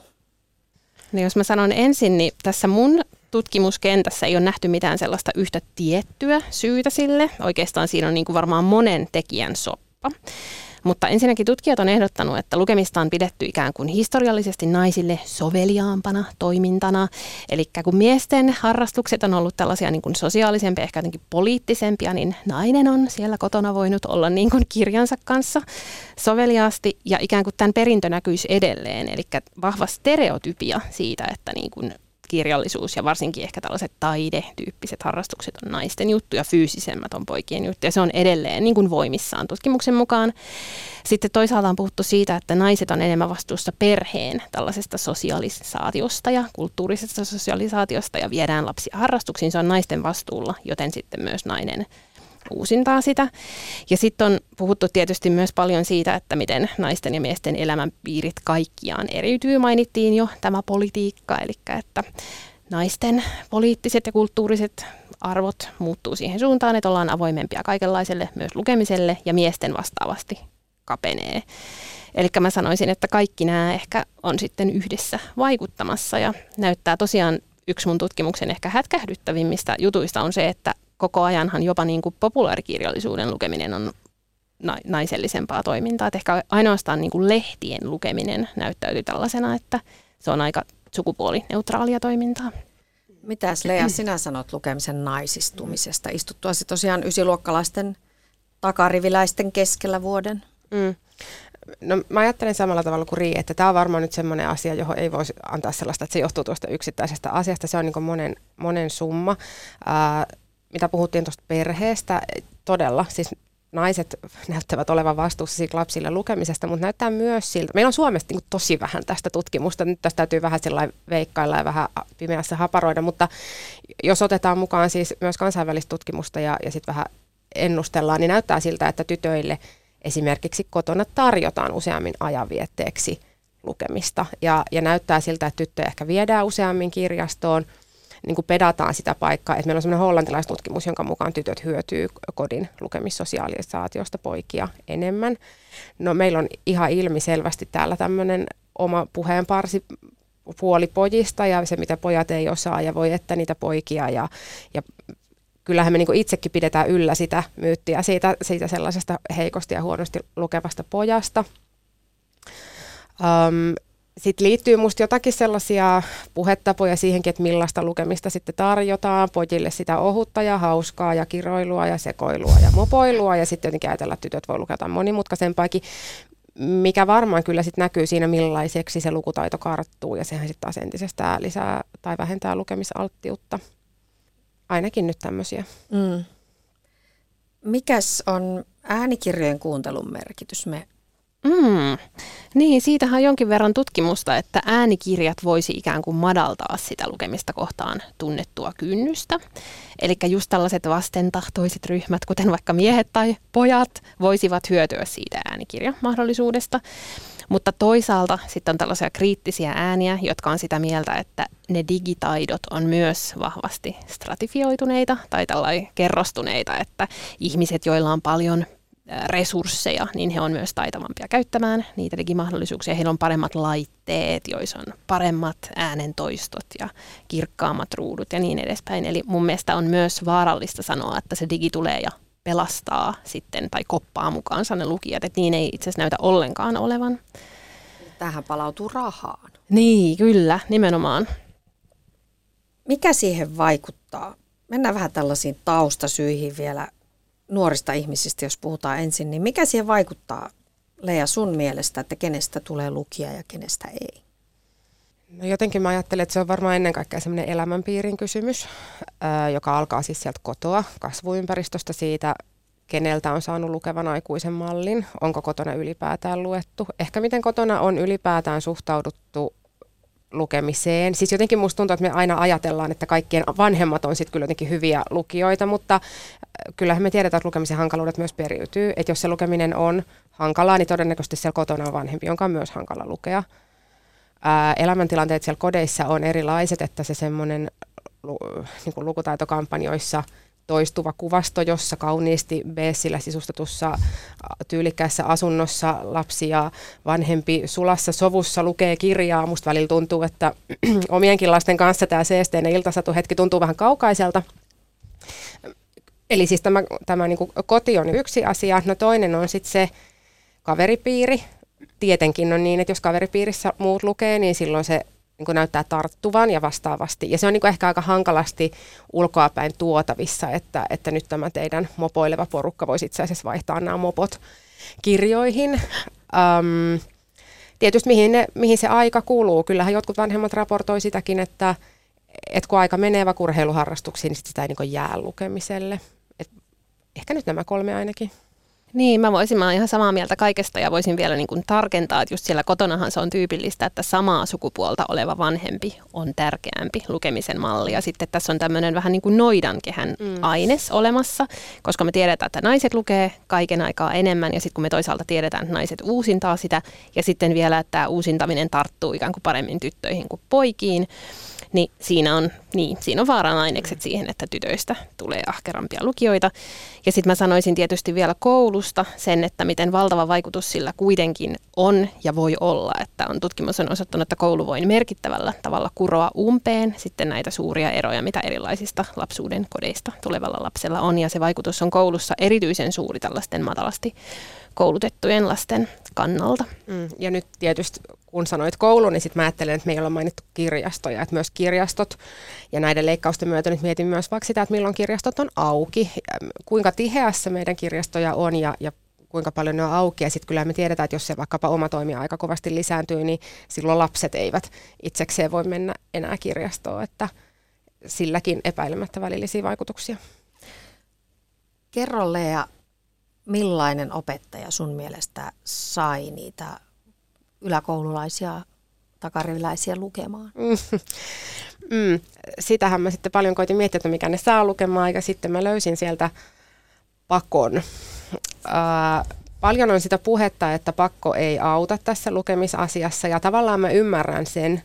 [SPEAKER 3] No jos mä sanon ensin, niin tässä mun tutkimuskentässä ei ole nähty mitään sellaista yhtä tiettyä syytä sille. Oikeastaan siinä on niin kuin varmaan monen tekijän soppa. Mutta ensinnäkin tutkijat on ehdottanut, että lukemista on pidetty ikään kuin historiallisesti naisille soveliaampana toimintana. Eli kun miesten harrastukset on ollut tällaisia niin kuin sosiaalisempia, ehkä jotenkin poliittisempia, niin nainen on siellä kotona voinut olla niin kuin kirjansa kanssa soveliaasti. Ja ikään kuin tämän perintö näkyisi edelleen. Eli vahva stereotypia siitä, että niin kuin kirjallisuus ja varsinkin ehkä tällaiset taidetyyppiset harrastukset on naisten juttu ja fyysisemmät on poikien juttu. Ja se on edelleen niin kuin voimissaan tutkimuksen mukaan. Sitten toisaalta on puhuttu siitä, että naiset on enemmän vastuussa perheen tällaisesta sosialisaatiosta ja kulttuurisesta sosialisaatiosta ja viedään lapsia harrastuksiin. Se on naisten vastuulla, joten sitten myös nainen uusintaa sitä. Ja sitten on puhuttu tietysti myös paljon siitä, että miten naisten ja miesten elämänpiirit kaikkiaan eriytyy. Mainittiin jo tämä politiikka, eli että naisten poliittiset ja kulttuuriset arvot muuttuu siihen suuntaan, että ollaan avoimempia kaikenlaiselle, myös lukemiselle, ja miesten vastaavasti kapenee. Eli mä sanoisin, että kaikki nämä ehkä on sitten yhdessä vaikuttamassa, ja näyttää tosiaan yksi mun tutkimuksen ehkä hätkähdyttävimmistä jutuista on se, että koko ajanhan jopa niin kuin populaarikirjallisuuden lukeminen on naisellisempaa toimintaa. Et ehkä ainoastaan niin kuin lehtien lukeminen näyttäytyy tällaisena, että se on aika sukupuolineutraalia toimintaa.
[SPEAKER 2] Mitäs Lea, sinä sanot lukemisen naisistumisesta? Istuttuasi tosiaan ysiluokkalaisten takariviläisten keskellä vuoden.
[SPEAKER 4] No mä ajattelen samalla tavalla kuin Riie, että tämä on varmaan nyt semmoinen asia, johon ei voisi antaa sellaista, että se johtuu tuosta yksittäisestä asiasta. Se on niin kuin monen summa. mitä puhuttiin tuosta perheestä, todella, siis naiset näyttävät olevan vastuussa siitä lapsille lukemisesta, mutta näyttää myös siltä. Meillä on Suomessa niin tosi vähän tästä tutkimusta. Nyt tästä täytyy vähän veikkailla ja vähän pimeässä haparoida, mutta jos otetaan mukaan siis myös kansainvälistä tutkimusta ja sitten vähän ennustellaan, niin näyttää siltä, että tytöille esimerkiksi kotona tarjotaan useammin ajanvietteeksi lukemista. Ja näyttää siltä, että tyttöjä ehkä viedään useammin kirjastoon, niin kuin pedataan sitä paikkaa, että meillä on sellainen hollantilaistutkimus, jonka mukaan tytöt hyötyy kodin lukemissosialisaatiosta poikia enemmän. No meillä on ihan ilmiselvästi täällä tämmöinen oma puheenparsi puoli pojista ja se, mitä pojat ei osaa ja voi että niitä poikia ja kyllähän me niin kuin itsekin pidetään yllä sitä myyttiä siitä sellaisesta heikosti ja huonosti lukevasta pojasta. Sitten liittyy musta jotakin sellaisia puhetapoja siihenkin, että millaista lukemista sitten tarjotaan pojille, sitä ohutta ja hauskaa ja kiroilua ja sekoilua ja mopoilua ja sitten jotenkin ajatella, että tytöt voi lukea jotain monimutkaisempaakin, mikä varmaan kyllä sitten näkyy siinä, millaiseksi se lukutaito karttuu ja sehän sitten taas entisestään lisää tai vähentää lukemisalttiutta. Ainakin nyt tämmöisiä.
[SPEAKER 2] Mikäs on äänikirjojen kuuntelun merkitys?
[SPEAKER 3] Niin, siitähän on jonkin verran tutkimusta, että äänikirjat voisi ikään kuin madaltaa sitä lukemista kohtaan tunnettua kynnystä. Eli just tällaiset vastentahtoiset ryhmät, kuten vaikka miehet tai pojat, voisivat hyötyä siitä äänikirjamahdollisuudesta. Mutta toisaalta sitten on tällaisia kriittisiä ääniä, jotka on sitä mieltä, että ne digitaidot on myös vahvasti stratifioituneita tai tällainen kerrostuneita, että ihmiset, joilla on paljon resursseja, niin he on myös taitavampia käyttämään niitä digimahdollisuuksia. Heillä on paremmat laitteet, joissa on paremmat äänentoistot ja kirkkaammat ruudut ja niin edespäin. Eli mun mielestä on myös vaarallista sanoa, että se digi tulee ja pelastaa sitten tai koppaa mukaansa ne lukijat, että niin ei itse asiassa näytä ollenkaan olevan.
[SPEAKER 2] Tähän palautuu rahaan.
[SPEAKER 3] Niin, kyllä, nimenomaan.
[SPEAKER 2] Mikä siihen vaikuttaa? Mennään vähän tällaisiin taustasyihin vielä nuorista ihmisistä, jos puhutaan ensin, niin mikä siihen vaikuttaa, Lea, sun mielestä, että kenestä tulee lukija ja kenestä ei?
[SPEAKER 4] No jotenkin mä ajattelen, että se on varmaan ennen kaikkea semmoinen elämänpiirin kysymys, joka alkaa siis sieltä kotoa, kasvuympäristöstä, siitä, keneltä on saanut lukevan aikuisen mallin, onko kotona ylipäätään luettu, ehkä miten kotona on ylipäätään suhtauduttu lukemiseen. Siis jotenkin musta tuntuu, että me aina ajatellaan, että kaikkien vanhemmat on sitten kyllä jotenkin hyviä lukijoita, mutta kyllähän me tiedetään, että lukemisen hankaluudet myös periytyy. Että jos se lukeminen on hankalaa, niin todennäköisesti siellä kotona on vanhempi, jonka on myös hankala lukea. Elämäntilanteet siellä kodeissa on erilaiset, että se semmoinen niin kuin lukutaitokampanjoissa toistuva kuvasto, jossa kauniisti beessillä sisustetussa tyylikkäässä asunnossa lapsi ja vanhempi sulassa sovussa lukee kirjaa. Musta välillä tuntuu, että omienkin lasten kanssa tämä seesteinen iltasatuhetki tuntuu vähän kaukaiselta. Eli siis tämä niin kuin koti on yksi asia. No toinen on sitten se kaveripiiri. Tietenkin on niin, että jos kaveripiirissä muut lukee, niin silloin se niin kuin näyttää tarttuvan ja vastaavasti. Ja se on niin kuin ehkä aika hankalasti ulkoapäin tuotavissa, että nyt tämä teidän mopoileva porukka voisi itse asiassa vaihtaa nämä mopot kirjoihin. Tietysti mihin se aika kuluu. Kyllähän jotkut vanhemmat raportoi sitäkin, että kun aika menee vaikka urheiluharrastuksiin, niin sitä ei niin kuin jää lukemiselle. Ehkä nyt nämä 3 ainakin.
[SPEAKER 3] Niin, mä oon ihan samaa mieltä kaikesta ja voisin vielä niin kuin tarkentaa, että just siellä kotonahan se on tyypillistä, että samaa sukupuolta oleva vanhempi on tärkeämpi lukemisen malli. Ja sitten tässä on tämmöinen vähän niin kuin noidankehän aines olemassa, koska me tiedetään, että naiset lukee kaiken aikaa enemmän ja sitten kun me toisaalta tiedetään, että naiset uusintaa sitä ja sitten vielä, että tämä uusintaminen tarttuu ikään kuin paremmin tyttöihin kuin poikiin, niin siinä on vaaran ainekset siihen, että tytöistä tulee ahkerampia lukijoita. Ja sitten mä sanoisin tietysti vielä koulusta sen, että miten valtava vaikutus sillä kuitenkin on ja voi olla. Että tutkimus on osoittanut, että koulu voi merkittävällä tavalla kuroa umpeen sitten näitä suuria eroja, mitä erilaisista lapsuuden kodeista tulevalla lapsella on. Ja se vaikutus on koulussa erityisen suuri tällaisten matalasti koulutettujen lasten kannalta.
[SPEAKER 4] Ja nyt tietysti kun sanoit koulu, niin sitten mä ajattelen, että me ei olla mainittu kirjastoja, että myös kirjastot ja näiden leikkausten myötä nyt mietin myös vaikka sitä, että milloin kirjastot on auki, kuinka tiheässä meidän kirjastoja on ja kuinka paljon ne on auki. Ja sitten kyllä me tiedetään, että jos se vaikkapa oma toimia-aika kovasti lisääntyy, niin silloin lapset eivät itsekseen voi mennä enää kirjastoon, että silläkin epäilemättä välillisiä vaikutuksia.
[SPEAKER 2] Kerro Lea, millainen opettaja sun mielestä sai niitä yläkoululaisia takariviläisiä lukemaan?
[SPEAKER 4] Sitähän mä sitten paljon koitin miettiä, että mikä ne saa lukemaan, ja sitten mä löysin sieltä pakon. Paljon on sitä puhetta, että pakko ei auta tässä lukemisasiassa, ja tavallaan mä ymmärrän sen.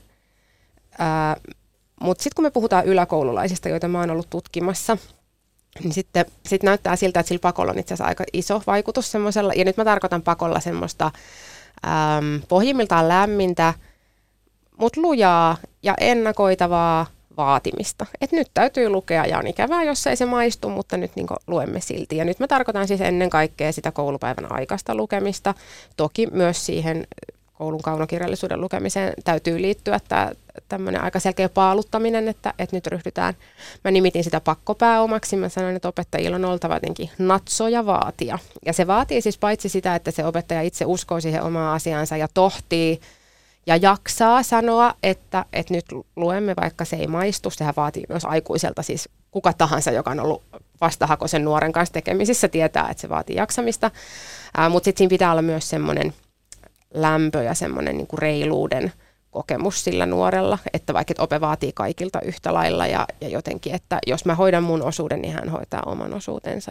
[SPEAKER 4] Mutta sitten kun me puhutaan yläkoululaisista, joita mä oon ollut tutkimassa, niin sitten näyttää siltä, että sillä pakolla on itse asiassa aika iso vaikutus semmoisella, ja nyt mä tarkoitan pakolla semmoista pohjimmiltaan lämmintä, mutta lujaa ja ennakoitavaa vaatimista. Että nyt täytyy lukea ja on ikävää, jos ei se maistu, mutta nyt niin luemme silti. Ja nyt mä tarkoitan siis ennen kaikkea sitä koulupäivän aikaista lukemista. Toki myös siihen koulun kaunokirjallisuuden lukemiseen täytyy liittyä tämmöinen aika selkeä paaluttaminen, että nyt ryhdytään. Mä nimitin sitä pakkopääomaksi. Mä sanoin, että opettajilla on oltava jotenkin natsoja vaatia. Ja se vaatii siis paitsi sitä, että se opettaja itse uskoo siihen omaan asiansa ja tohtii ja jaksaa sanoa, että nyt luemme, vaikka se ei maistu. Sehän vaatii myös aikuiselta, siis kuka tahansa, joka on ollut vastahakoisen nuoren kanssa tekemisissä, tietää, että se vaatii jaksamista. Mutta sitten siinä pitää olla myös semmoinen lämpö ja semmoinen niin kuin reiluuden kokemus sillä nuorella, että vaikka ope vaatii kaikilta yhtä lailla ja jotenkin, että jos mä hoidan mun osuuden, niin hän hoitaa oman osuutensa.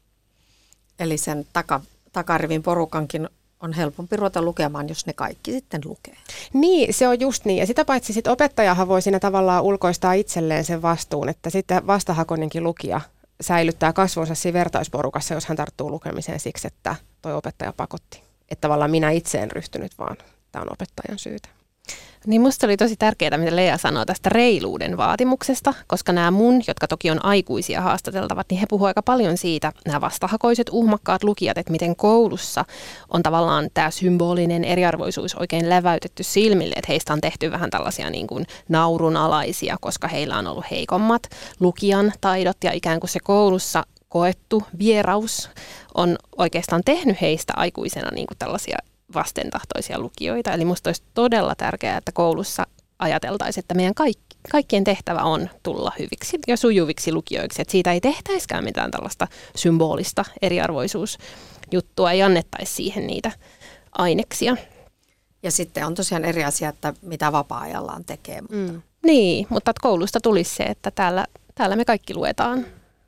[SPEAKER 2] Eli sen takarivin porukankin on helpompi ruveta lukemaan, jos ne kaikki sitten lukee.
[SPEAKER 4] Niin, se on just niin. Ja sitä paitsi sit opettajahan voi siinä tavallaan ulkoistaa itselleen sen vastuun, että sitten vastahakoinenkin lukija säilyttää kasvonsa siinä vertaisporukassa, jos hän tarttuu lukemiseen siksi, että toi opettaja pakotti. Että tavallaan minä itse en ryhtynyt, vaan tämä on opettajan syytä.
[SPEAKER 3] Niin musta oli tosi tärkeää, mitä Lea sanoi tästä reiluuden vaatimuksesta, koska nämä jotka toki on aikuisia haastateltavat, niin he puhuvat aika paljon siitä, nämä vastahakoiset, uhmakkaat lukijat, että miten koulussa on tavallaan tämä symbolinen eriarvoisuus oikein läväytetty silmille, että heistä on tehty vähän tällaisia niin kuin naurunalaisia, koska heillä on ollut heikommat lukijan taidot ja ikään kuin se koulussa koettu vieraus on oikeastaan tehnyt heistä aikuisena niin kuin tällaisia vastentahtoisia lukijoita. Eli musta olisi todella tärkeää, että koulussa ajateltaisiin, että meidän kaikkien tehtävä on tulla hyviksi ja sujuviksi lukijoiksi. Että siitä ei tehtäisikään mitään tällaista symbolista eriarvoisuusjuttua, ei annettaisi siihen niitä aineksia.
[SPEAKER 2] Ja sitten on tosiaan eri asia, että mitä vapaa-ajallaan tekee. Mutta.
[SPEAKER 3] Niin, mutta koulusta tulisi se, että täällä me kaikki luetaan.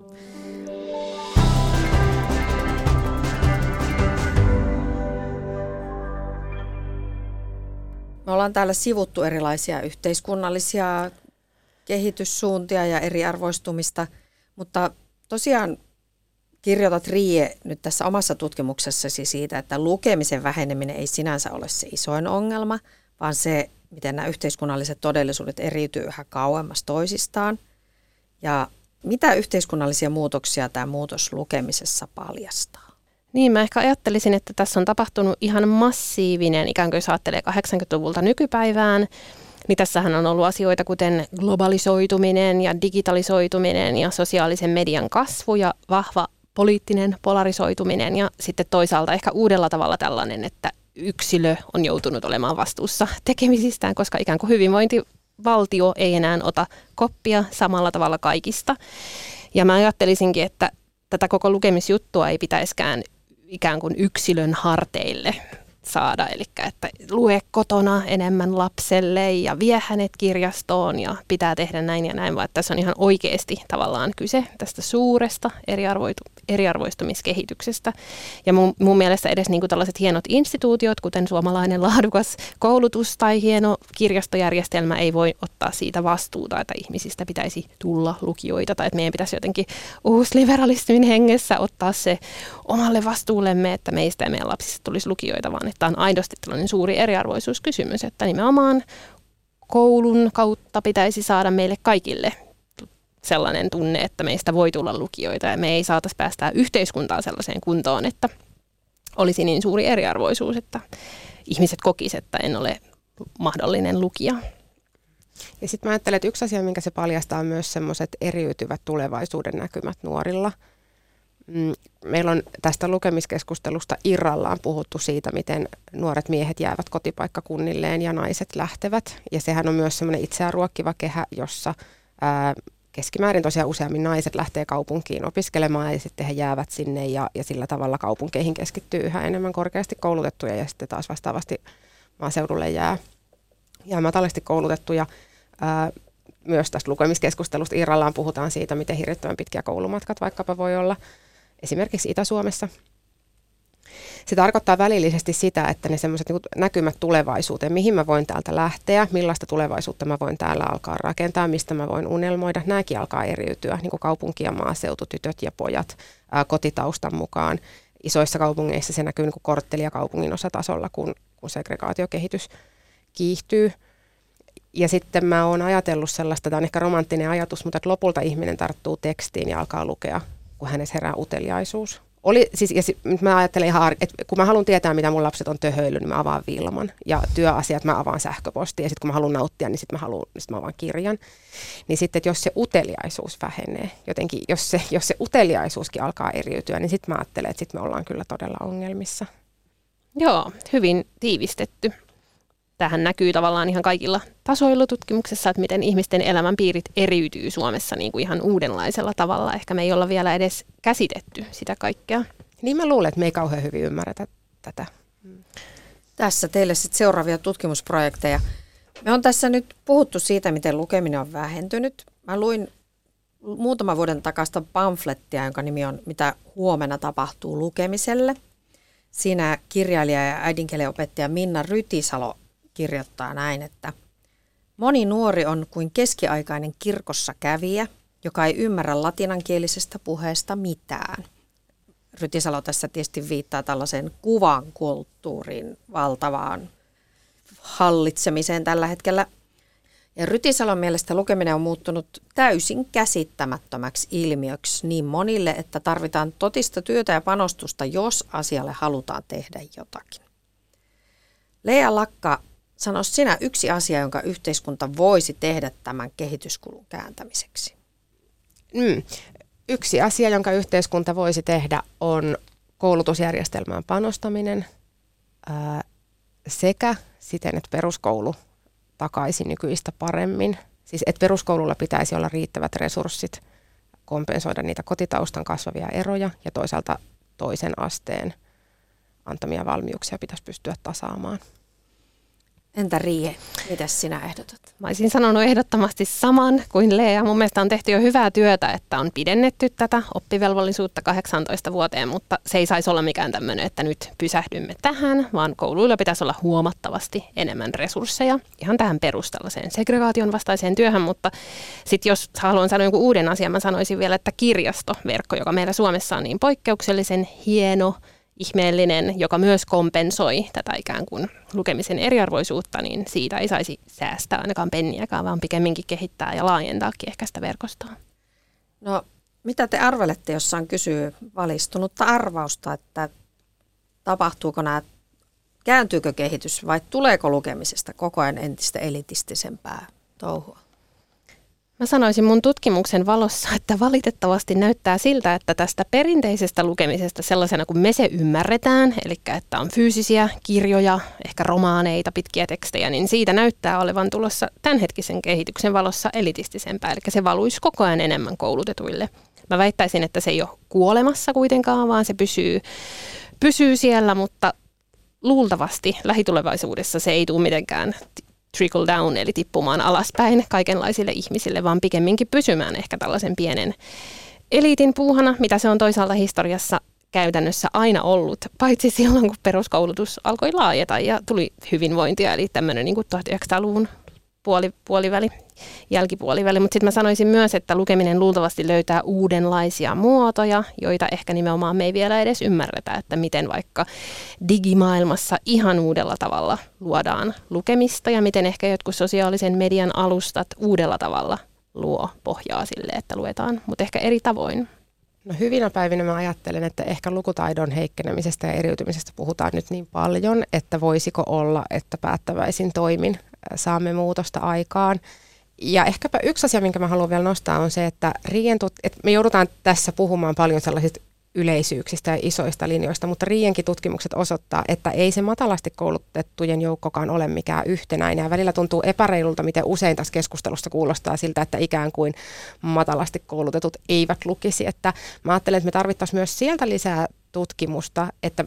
[SPEAKER 2] Me ollaan täällä sivuttu erilaisia yhteiskunnallisia kehityssuuntia ja eriarvoistumista, mutta tosiaan kirjoitat, Riie, nyt tässä omassa tutkimuksessasi siitä, että lukemisen väheneminen ei sinänsä ole se isoin ongelma, vaan se, miten nämä yhteiskunnalliset todellisuudet eriytyy yhä kauemmas toisistaan. Ja mitä yhteiskunnallisia muutoksia tämä muutos lukemisessa paljastaa?
[SPEAKER 3] Niin, mä ehkä ajattelisin, että tässä on tapahtunut ihan massiivinen, ikään kuin jos ajattelee 80-luvulta nykypäivään, niin tässähän on ollut asioita kuten globalisoituminen ja digitalisoituminen ja sosiaalisen median kasvu ja vahva poliittinen polarisoituminen ja sitten toisaalta ehkä uudella tavalla tällainen, että yksilö on joutunut olemaan vastuussa tekemisistään, koska ikään kuin hyvinvointivaltio ei enää ota koppia samalla tavalla kaikista. Ja mä ajattelisinkin, että tätä koko lukemisjuttua ei pitäisikään ikään kuin yksilön harteille saada, eli että lue kotona enemmän lapselle ja vie hänet kirjastoon ja pitää tehdä näin ja näin, vaan tässä on ihan oikeasti tavallaan kyse tästä suuresta eriarvoistumiskehityksestä. Ja mun mielestä edes niin kuin tällaiset hienot instituutiot, kuten suomalainen laadukas koulutus tai hieno kirjastojärjestelmä ei voi ottaa siitä vastuuta, että ihmisistä pitäisi tulla lukijoita tai että meidän pitäisi jotenkin uusliberalismin hengessä ottaa se omalle vastuullemme, että meistä ja meidän lapsista tulisi lukijoita, vaan että on aidosti tällainen suuri eriarvoisuuskysymys, että nimenomaan koulun kautta pitäisi saada meille kaikille sellainen tunne, että meistä voi tulla lukijoita ja me ei saataisi päästää yhteiskuntaa sellaiseen kuntoon, että olisi niin suuri eriarvoisuus, että ihmiset kokisivat, että en ole mahdollinen lukija.
[SPEAKER 4] Ja sitten mä ajattelen, että yksi asia, minkä se paljastaa, on myös semmoiset eriytyvät tulevaisuuden näkymät nuorilla. Meillä on tästä lukemiskeskustelusta irrallaan puhuttu siitä, miten nuoret miehet jäävät kotipaikkakunnilleen ja naiset lähtevät. Ja sehän on myös semmoinen itseään ruokkiva kehä, jossa keskimäärin tosiaan useammin naiset lähtee kaupunkiin opiskelemaan ja sitten he jäävät sinne ja sillä tavalla kaupunkeihin keskittyy yhä enemmän korkeasti koulutettuja ja sitten taas vastaavasti maaseudulle jää matalasti koulutettuja. Myös tästä lukemiskeskustelusta irrallaan puhutaan siitä, miten hirvittävän pitkiä koulumatkat vaikkapa voi olla esimerkiksi Itä-Suomessa. Se tarkoittaa välillisesti sitä, että ne sellaiset niin näkymät tulevaisuuteen, mihin mä voin täältä lähteä, millaista tulevaisuutta mä voin täällä alkaa rakentaa, mistä mä voin unelmoida, nämäkin alkaa eriytyä, niin kuin kaupunki ja maaseutu, tytöt ja pojat kotitaustan mukaan. Isoissa kaupungeissa se näkyy niin kuin kortteli- ja kaupungin osatasolla, kun segregaatiokehitys kiihtyy. Ja sitten mä oon ajatellut sellaista, tämä on ehkä romanttinen ajatus, mutta että lopulta ihminen tarttuu tekstiin ja alkaa lukea, kun hänessä herää uteliaisuus. Mä ajattelen ihan, että kun mä haluan tietää, mitä mun lapset on töhöillyt, niin mä avaan Vilman. Ja työasiat mä avaan sähköpostia. Ja sitten kun mä haluan nauttia, niin sitten mä avaan kirjan. Niin sitten, että jos se uteliaisuus vähenee, jotenkin, jos se uteliaisuuskin alkaa eriytyä, niin sitten mä ajattelen, että sitten me ollaan kyllä todella ongelmissa.
[SPEAKER 3] Joo, hyvin tiivistetty. Tämähän näkyy tavallaan ihan kaikilla tasoilla tutkimuksessa, että miten ihmisten elämänpiirit eriytyy Suomessa niin kuin ihan uudenlaisella tavalla. Ehkä me ei olla vielä edes käsitetty sitä kaikkea.
[SPEAKER 4] Niin mä luulen, että me ei kauhean hyvin ymmärretä tätä.
[SPEAKER 2] Tässä teille sitten seuraavia tutkimusprojekteja. Me on tässä nyt puhuttu siitä, miten lukeminen on vähentynyt. Mä luin muutaman vuoden takaista pamflettia, jonka nimi on Mitä huomenna tapahtuu lukemiselle. Siinä kirjailija ja äidinkielen opettaja Minna Rytisalo kirjoittaa näin, että moni nuori on kuin keskiaikainen kirkossa kävijä, joka ei ymmärrä latinankielisestä puheesta mitään. Rytisalo tässä tietysti viittaa tällaiseen kuvan kulttuuriin, valtavaan hallitsemiseen tällä hetkellä. Ja Rytisalon mielestä lukeminen on muuttunut täysin käsittämättömäksi ilmiöksi niin monille, että tarvitaan totista työtä ja panostusta, jos asialle halutaan tehdä jotakin. Lea Lakka, sano sinä yksi asia, jonka yhteiskunta voisi tehdä tämän kehityskulun kääntämiseksi.
[SPEAKER 4] Yksi asia, jonka yhteiskunta voisi tehdä, on koulutusjärjestelmään panostaminen sekä siten, että peruskoulu takaisi nykyistä paremmin. Siis että peruskoululla pitäisi olla riittävät resurssit kompensoida niitä kotitaustan kasvavia eroja ja toisaalta toisen asteen antamia valmiuksia pitäisi pystyä tasaamaan.
[SPEAKER 2] Entä Riie, mitäs sinä ehdotat?
[SPEAKER 3] Mä olisin sanonut ehdottomasti saman kuin Lea. Mun mielestä on tehty jo hyvää työtä, että on pidennetty tätä oppivelvollisuutta 18 vuoteen, mutta se ei saisi olla mikään tämmöinen, että nyt pysähdymme tähän, vaan kouluilla pitäisi olla huomattavasti enemmän resursseja ihan tähän perustellaiseen segregaation vastaiseen työhön, mutta sitten jos haluan sanoa jonkun uuden asian, mä sanoisin vielä, että kirjastoverkko, joka meillä Suomessa on niin poikkeuksellisen hieno, ihmeellinen, joka myös kompensoi tätä ikään kuin lukemisen eriarvoisuutta, niin siitä ei saisi säästää ainakaan penniäkään, vaan pikemminkin kehittää ja laajentaakin ehkä sitä verkostoa.
[SPEAKER 2] No, mitä te arvelette, jos saan kysyä valistunutta arvausta, että kääntyykö kehitys vai tuleeko lukemisesta koko ajan entistä elitistisempää touhua?
[SPEAKER 3] Mä sanoisin mun tutkimuksen valossa, että valitettavasti näyttää siltä, että tästä perinteisestä lukemisesta sellaisena kuin me se ymmärretään, eli että on fyysisiä kirjoja, ehkä romaaneita, pitkiä tekstejä, niin siitä näyttää olevan tulossa tämänhetkisen kehityksen valossa elitistisempää, eli se valuisi koko ajan enemmän koulutetuille. Mä väittäisin, että se ei ole kuolemassa kuitenkaan, vaan se pysyy siellä, mutta luultavasti lähitulevaisuudessa se ei tule mitenkään trickle down, eli tippumaan alaspäin kaikenlaisille ihmisille, vaan pikemminkin pysymään ehkä tällaisen pienen eliitin puuhana, mitä se on toisaalta historiassa käytännössä aina ollut, paitsi silloin, kun peruskoulutus alkoi laajeta ja tuli hyvinvointia, eli tämmöinen niin kuin 1900-luvun puoliväli, jälkipuoliväli. Mutta sitten mä sanoisin myös, että lukeminen luultavasti löytää uudenlaisia muotoja, joita ehkä nimenomaan me ei vielä edes ymmärretä, että miten vaikka digimaailmassa ihan uudella tavalla luodaan lukemista ja miten ehkä jotkut sosiaalisen median alustat uudella tavalla luo pohjaa sille, että luetaan, mutta ehkä eri tavoin.
[SPEAKER 4] No hyvinä päivinä mä ajattelen, että ehkä lukutaidon heikkenemisestä ja eriytymisestä puhutaan nyt niin paljon, että voisiko olla, että päättäväisin toimin saamme muutosta aikaan. Ja ehkäpä yksi asia, minkä mä haluan vielä nostaa, on se, että me joudutaan tässä puhumaan paljon sellaisista yleisyyksistä ja isoista linjoista, mutta Riienkin tutkimukset osoittaa, että ei se matalasti koulutettujen joukkokaan ole mikään yhtenäinen. Ja välillä tuntuu epäreilulta, miten usein tässä keskustelussa kuulostaa siltä, että ikään kuin matalasti koulutetut eivät lukisi. Että mä ajattelen, että me tarvittaisiin myös sieltä lisää tutkimusta, että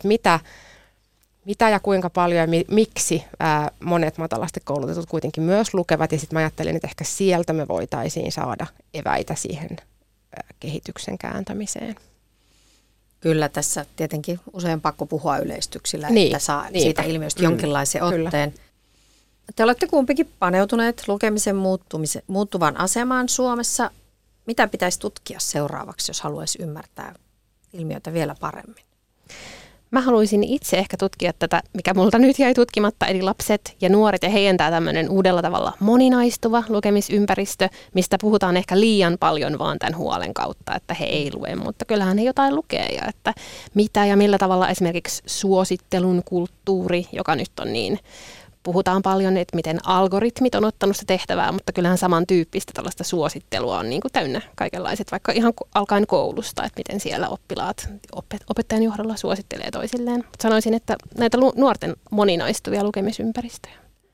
[SPEAKER 4] mitä ja kuinka paljon ja miksi monet matalasti koulutetut kuitenkin myös lukevat. Ja sitten mä ajattelin, että ehkä sieltä me voitaisiin saada eväitä siihen kehityksen kääntämiseen.
[SPEAKER 2] Kyllä tässä tietenkin usein pakko puhua yleistyksillä, että saa siitä ilmiöstä jonkinlaisen otteen. Te olette kumpikin paneutuneet lukemisen muuttuvaan asemaan Suomessa. Mitä pitäisi tutkia seuraavaksi, jos haluaisi ymmärtää ilmiötä vielä paremmin?
[SPEAKER 3] Mä haluaisin itse ehkä tutkia tätä, mikä multa nyt jäi tutkimatta, eli lapset ja nuoret ja heidän tämä tämmöinen uudella tavalla moninaistuva lukemisympäristö, mistä puhutaan ehkä liian paljon vaan tämän huolen kautta, että he ei lue, mutta kyllähän he jotain lukee ja että mitä ja millä tavalla esimerkiksi suosittelun kulttuuri, joka nyt on niin, puhutaan paljon, että miten algoritmit on ottanut sitä tehtävää, mutta kyllähän samantyyppistä tällaista suosittelua on niin kuin täynnä kaikenlaiset, vaikka ihan alkaen koulusta, että miten siellä oppilaat opettajan johdolla suosittelee toisilleen. Mutta sanoisin, että näitä nuorten moninaistuvia lukemisympäristöjä.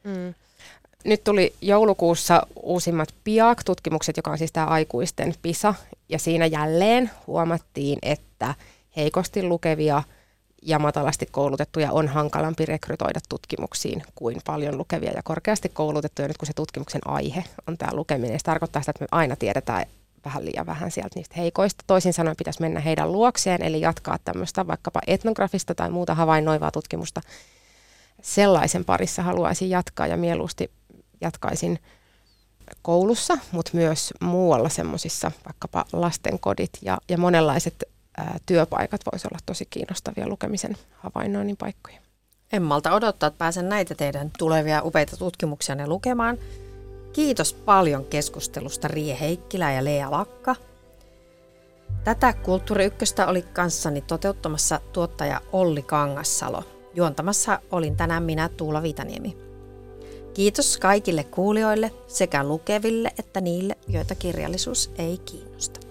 [SPEAKER 4] Nyt tuli joulukuussa uusimmat PIAAC-tutkimukset, joka on siis tämä aikuisten PISA, ja siinä jälleen huomattiin, että heikosti lukevia ja matalasti koulutettuja on hankalampi rekrytoida tutkimuksiin kuin paljon lukevia ja korkeasti koulutettuja. Nyt kun se tutkimuksen aihe on tämä lukeminen, se tarkoittaa sitä, että me aina tiedetään vähän liian vähän sieltä niistä heikoista. Toisin sanoen pitäisi mennä heidän luokseen, eli jatkaa tämmöistä vaikkapa etnografista tai muuta havainnoivaa tutkimusta. Sellaisen parissa haluaisin jatkaa ja mieluusti jatkaisin koulussa, mutta myös muualla semmoisissa vaikkapa lastenkodit ja monenlaiset työpaikat voisi olla tosi kiinnostavia lukemisen havainnoinnin paikkoja.
[SPEAKER 2] En malta odottaa, että pääsen näitä teidän tulevia upeita tutkimuksia lukemaan. Kiitos paljon keskustelusta Riie Heikkilä ja Lea Lakka. Tätä Kulttuuri Ykköstä oli kanssani toteuttamassa tuottaja Olli Kangassalo. Juontamassa olin tänään minä, Tuula Viitaniemi. Kiitos kaikille kuulijoille sekä lukeville että niille, joita kirjallisuus ei kiinnosta.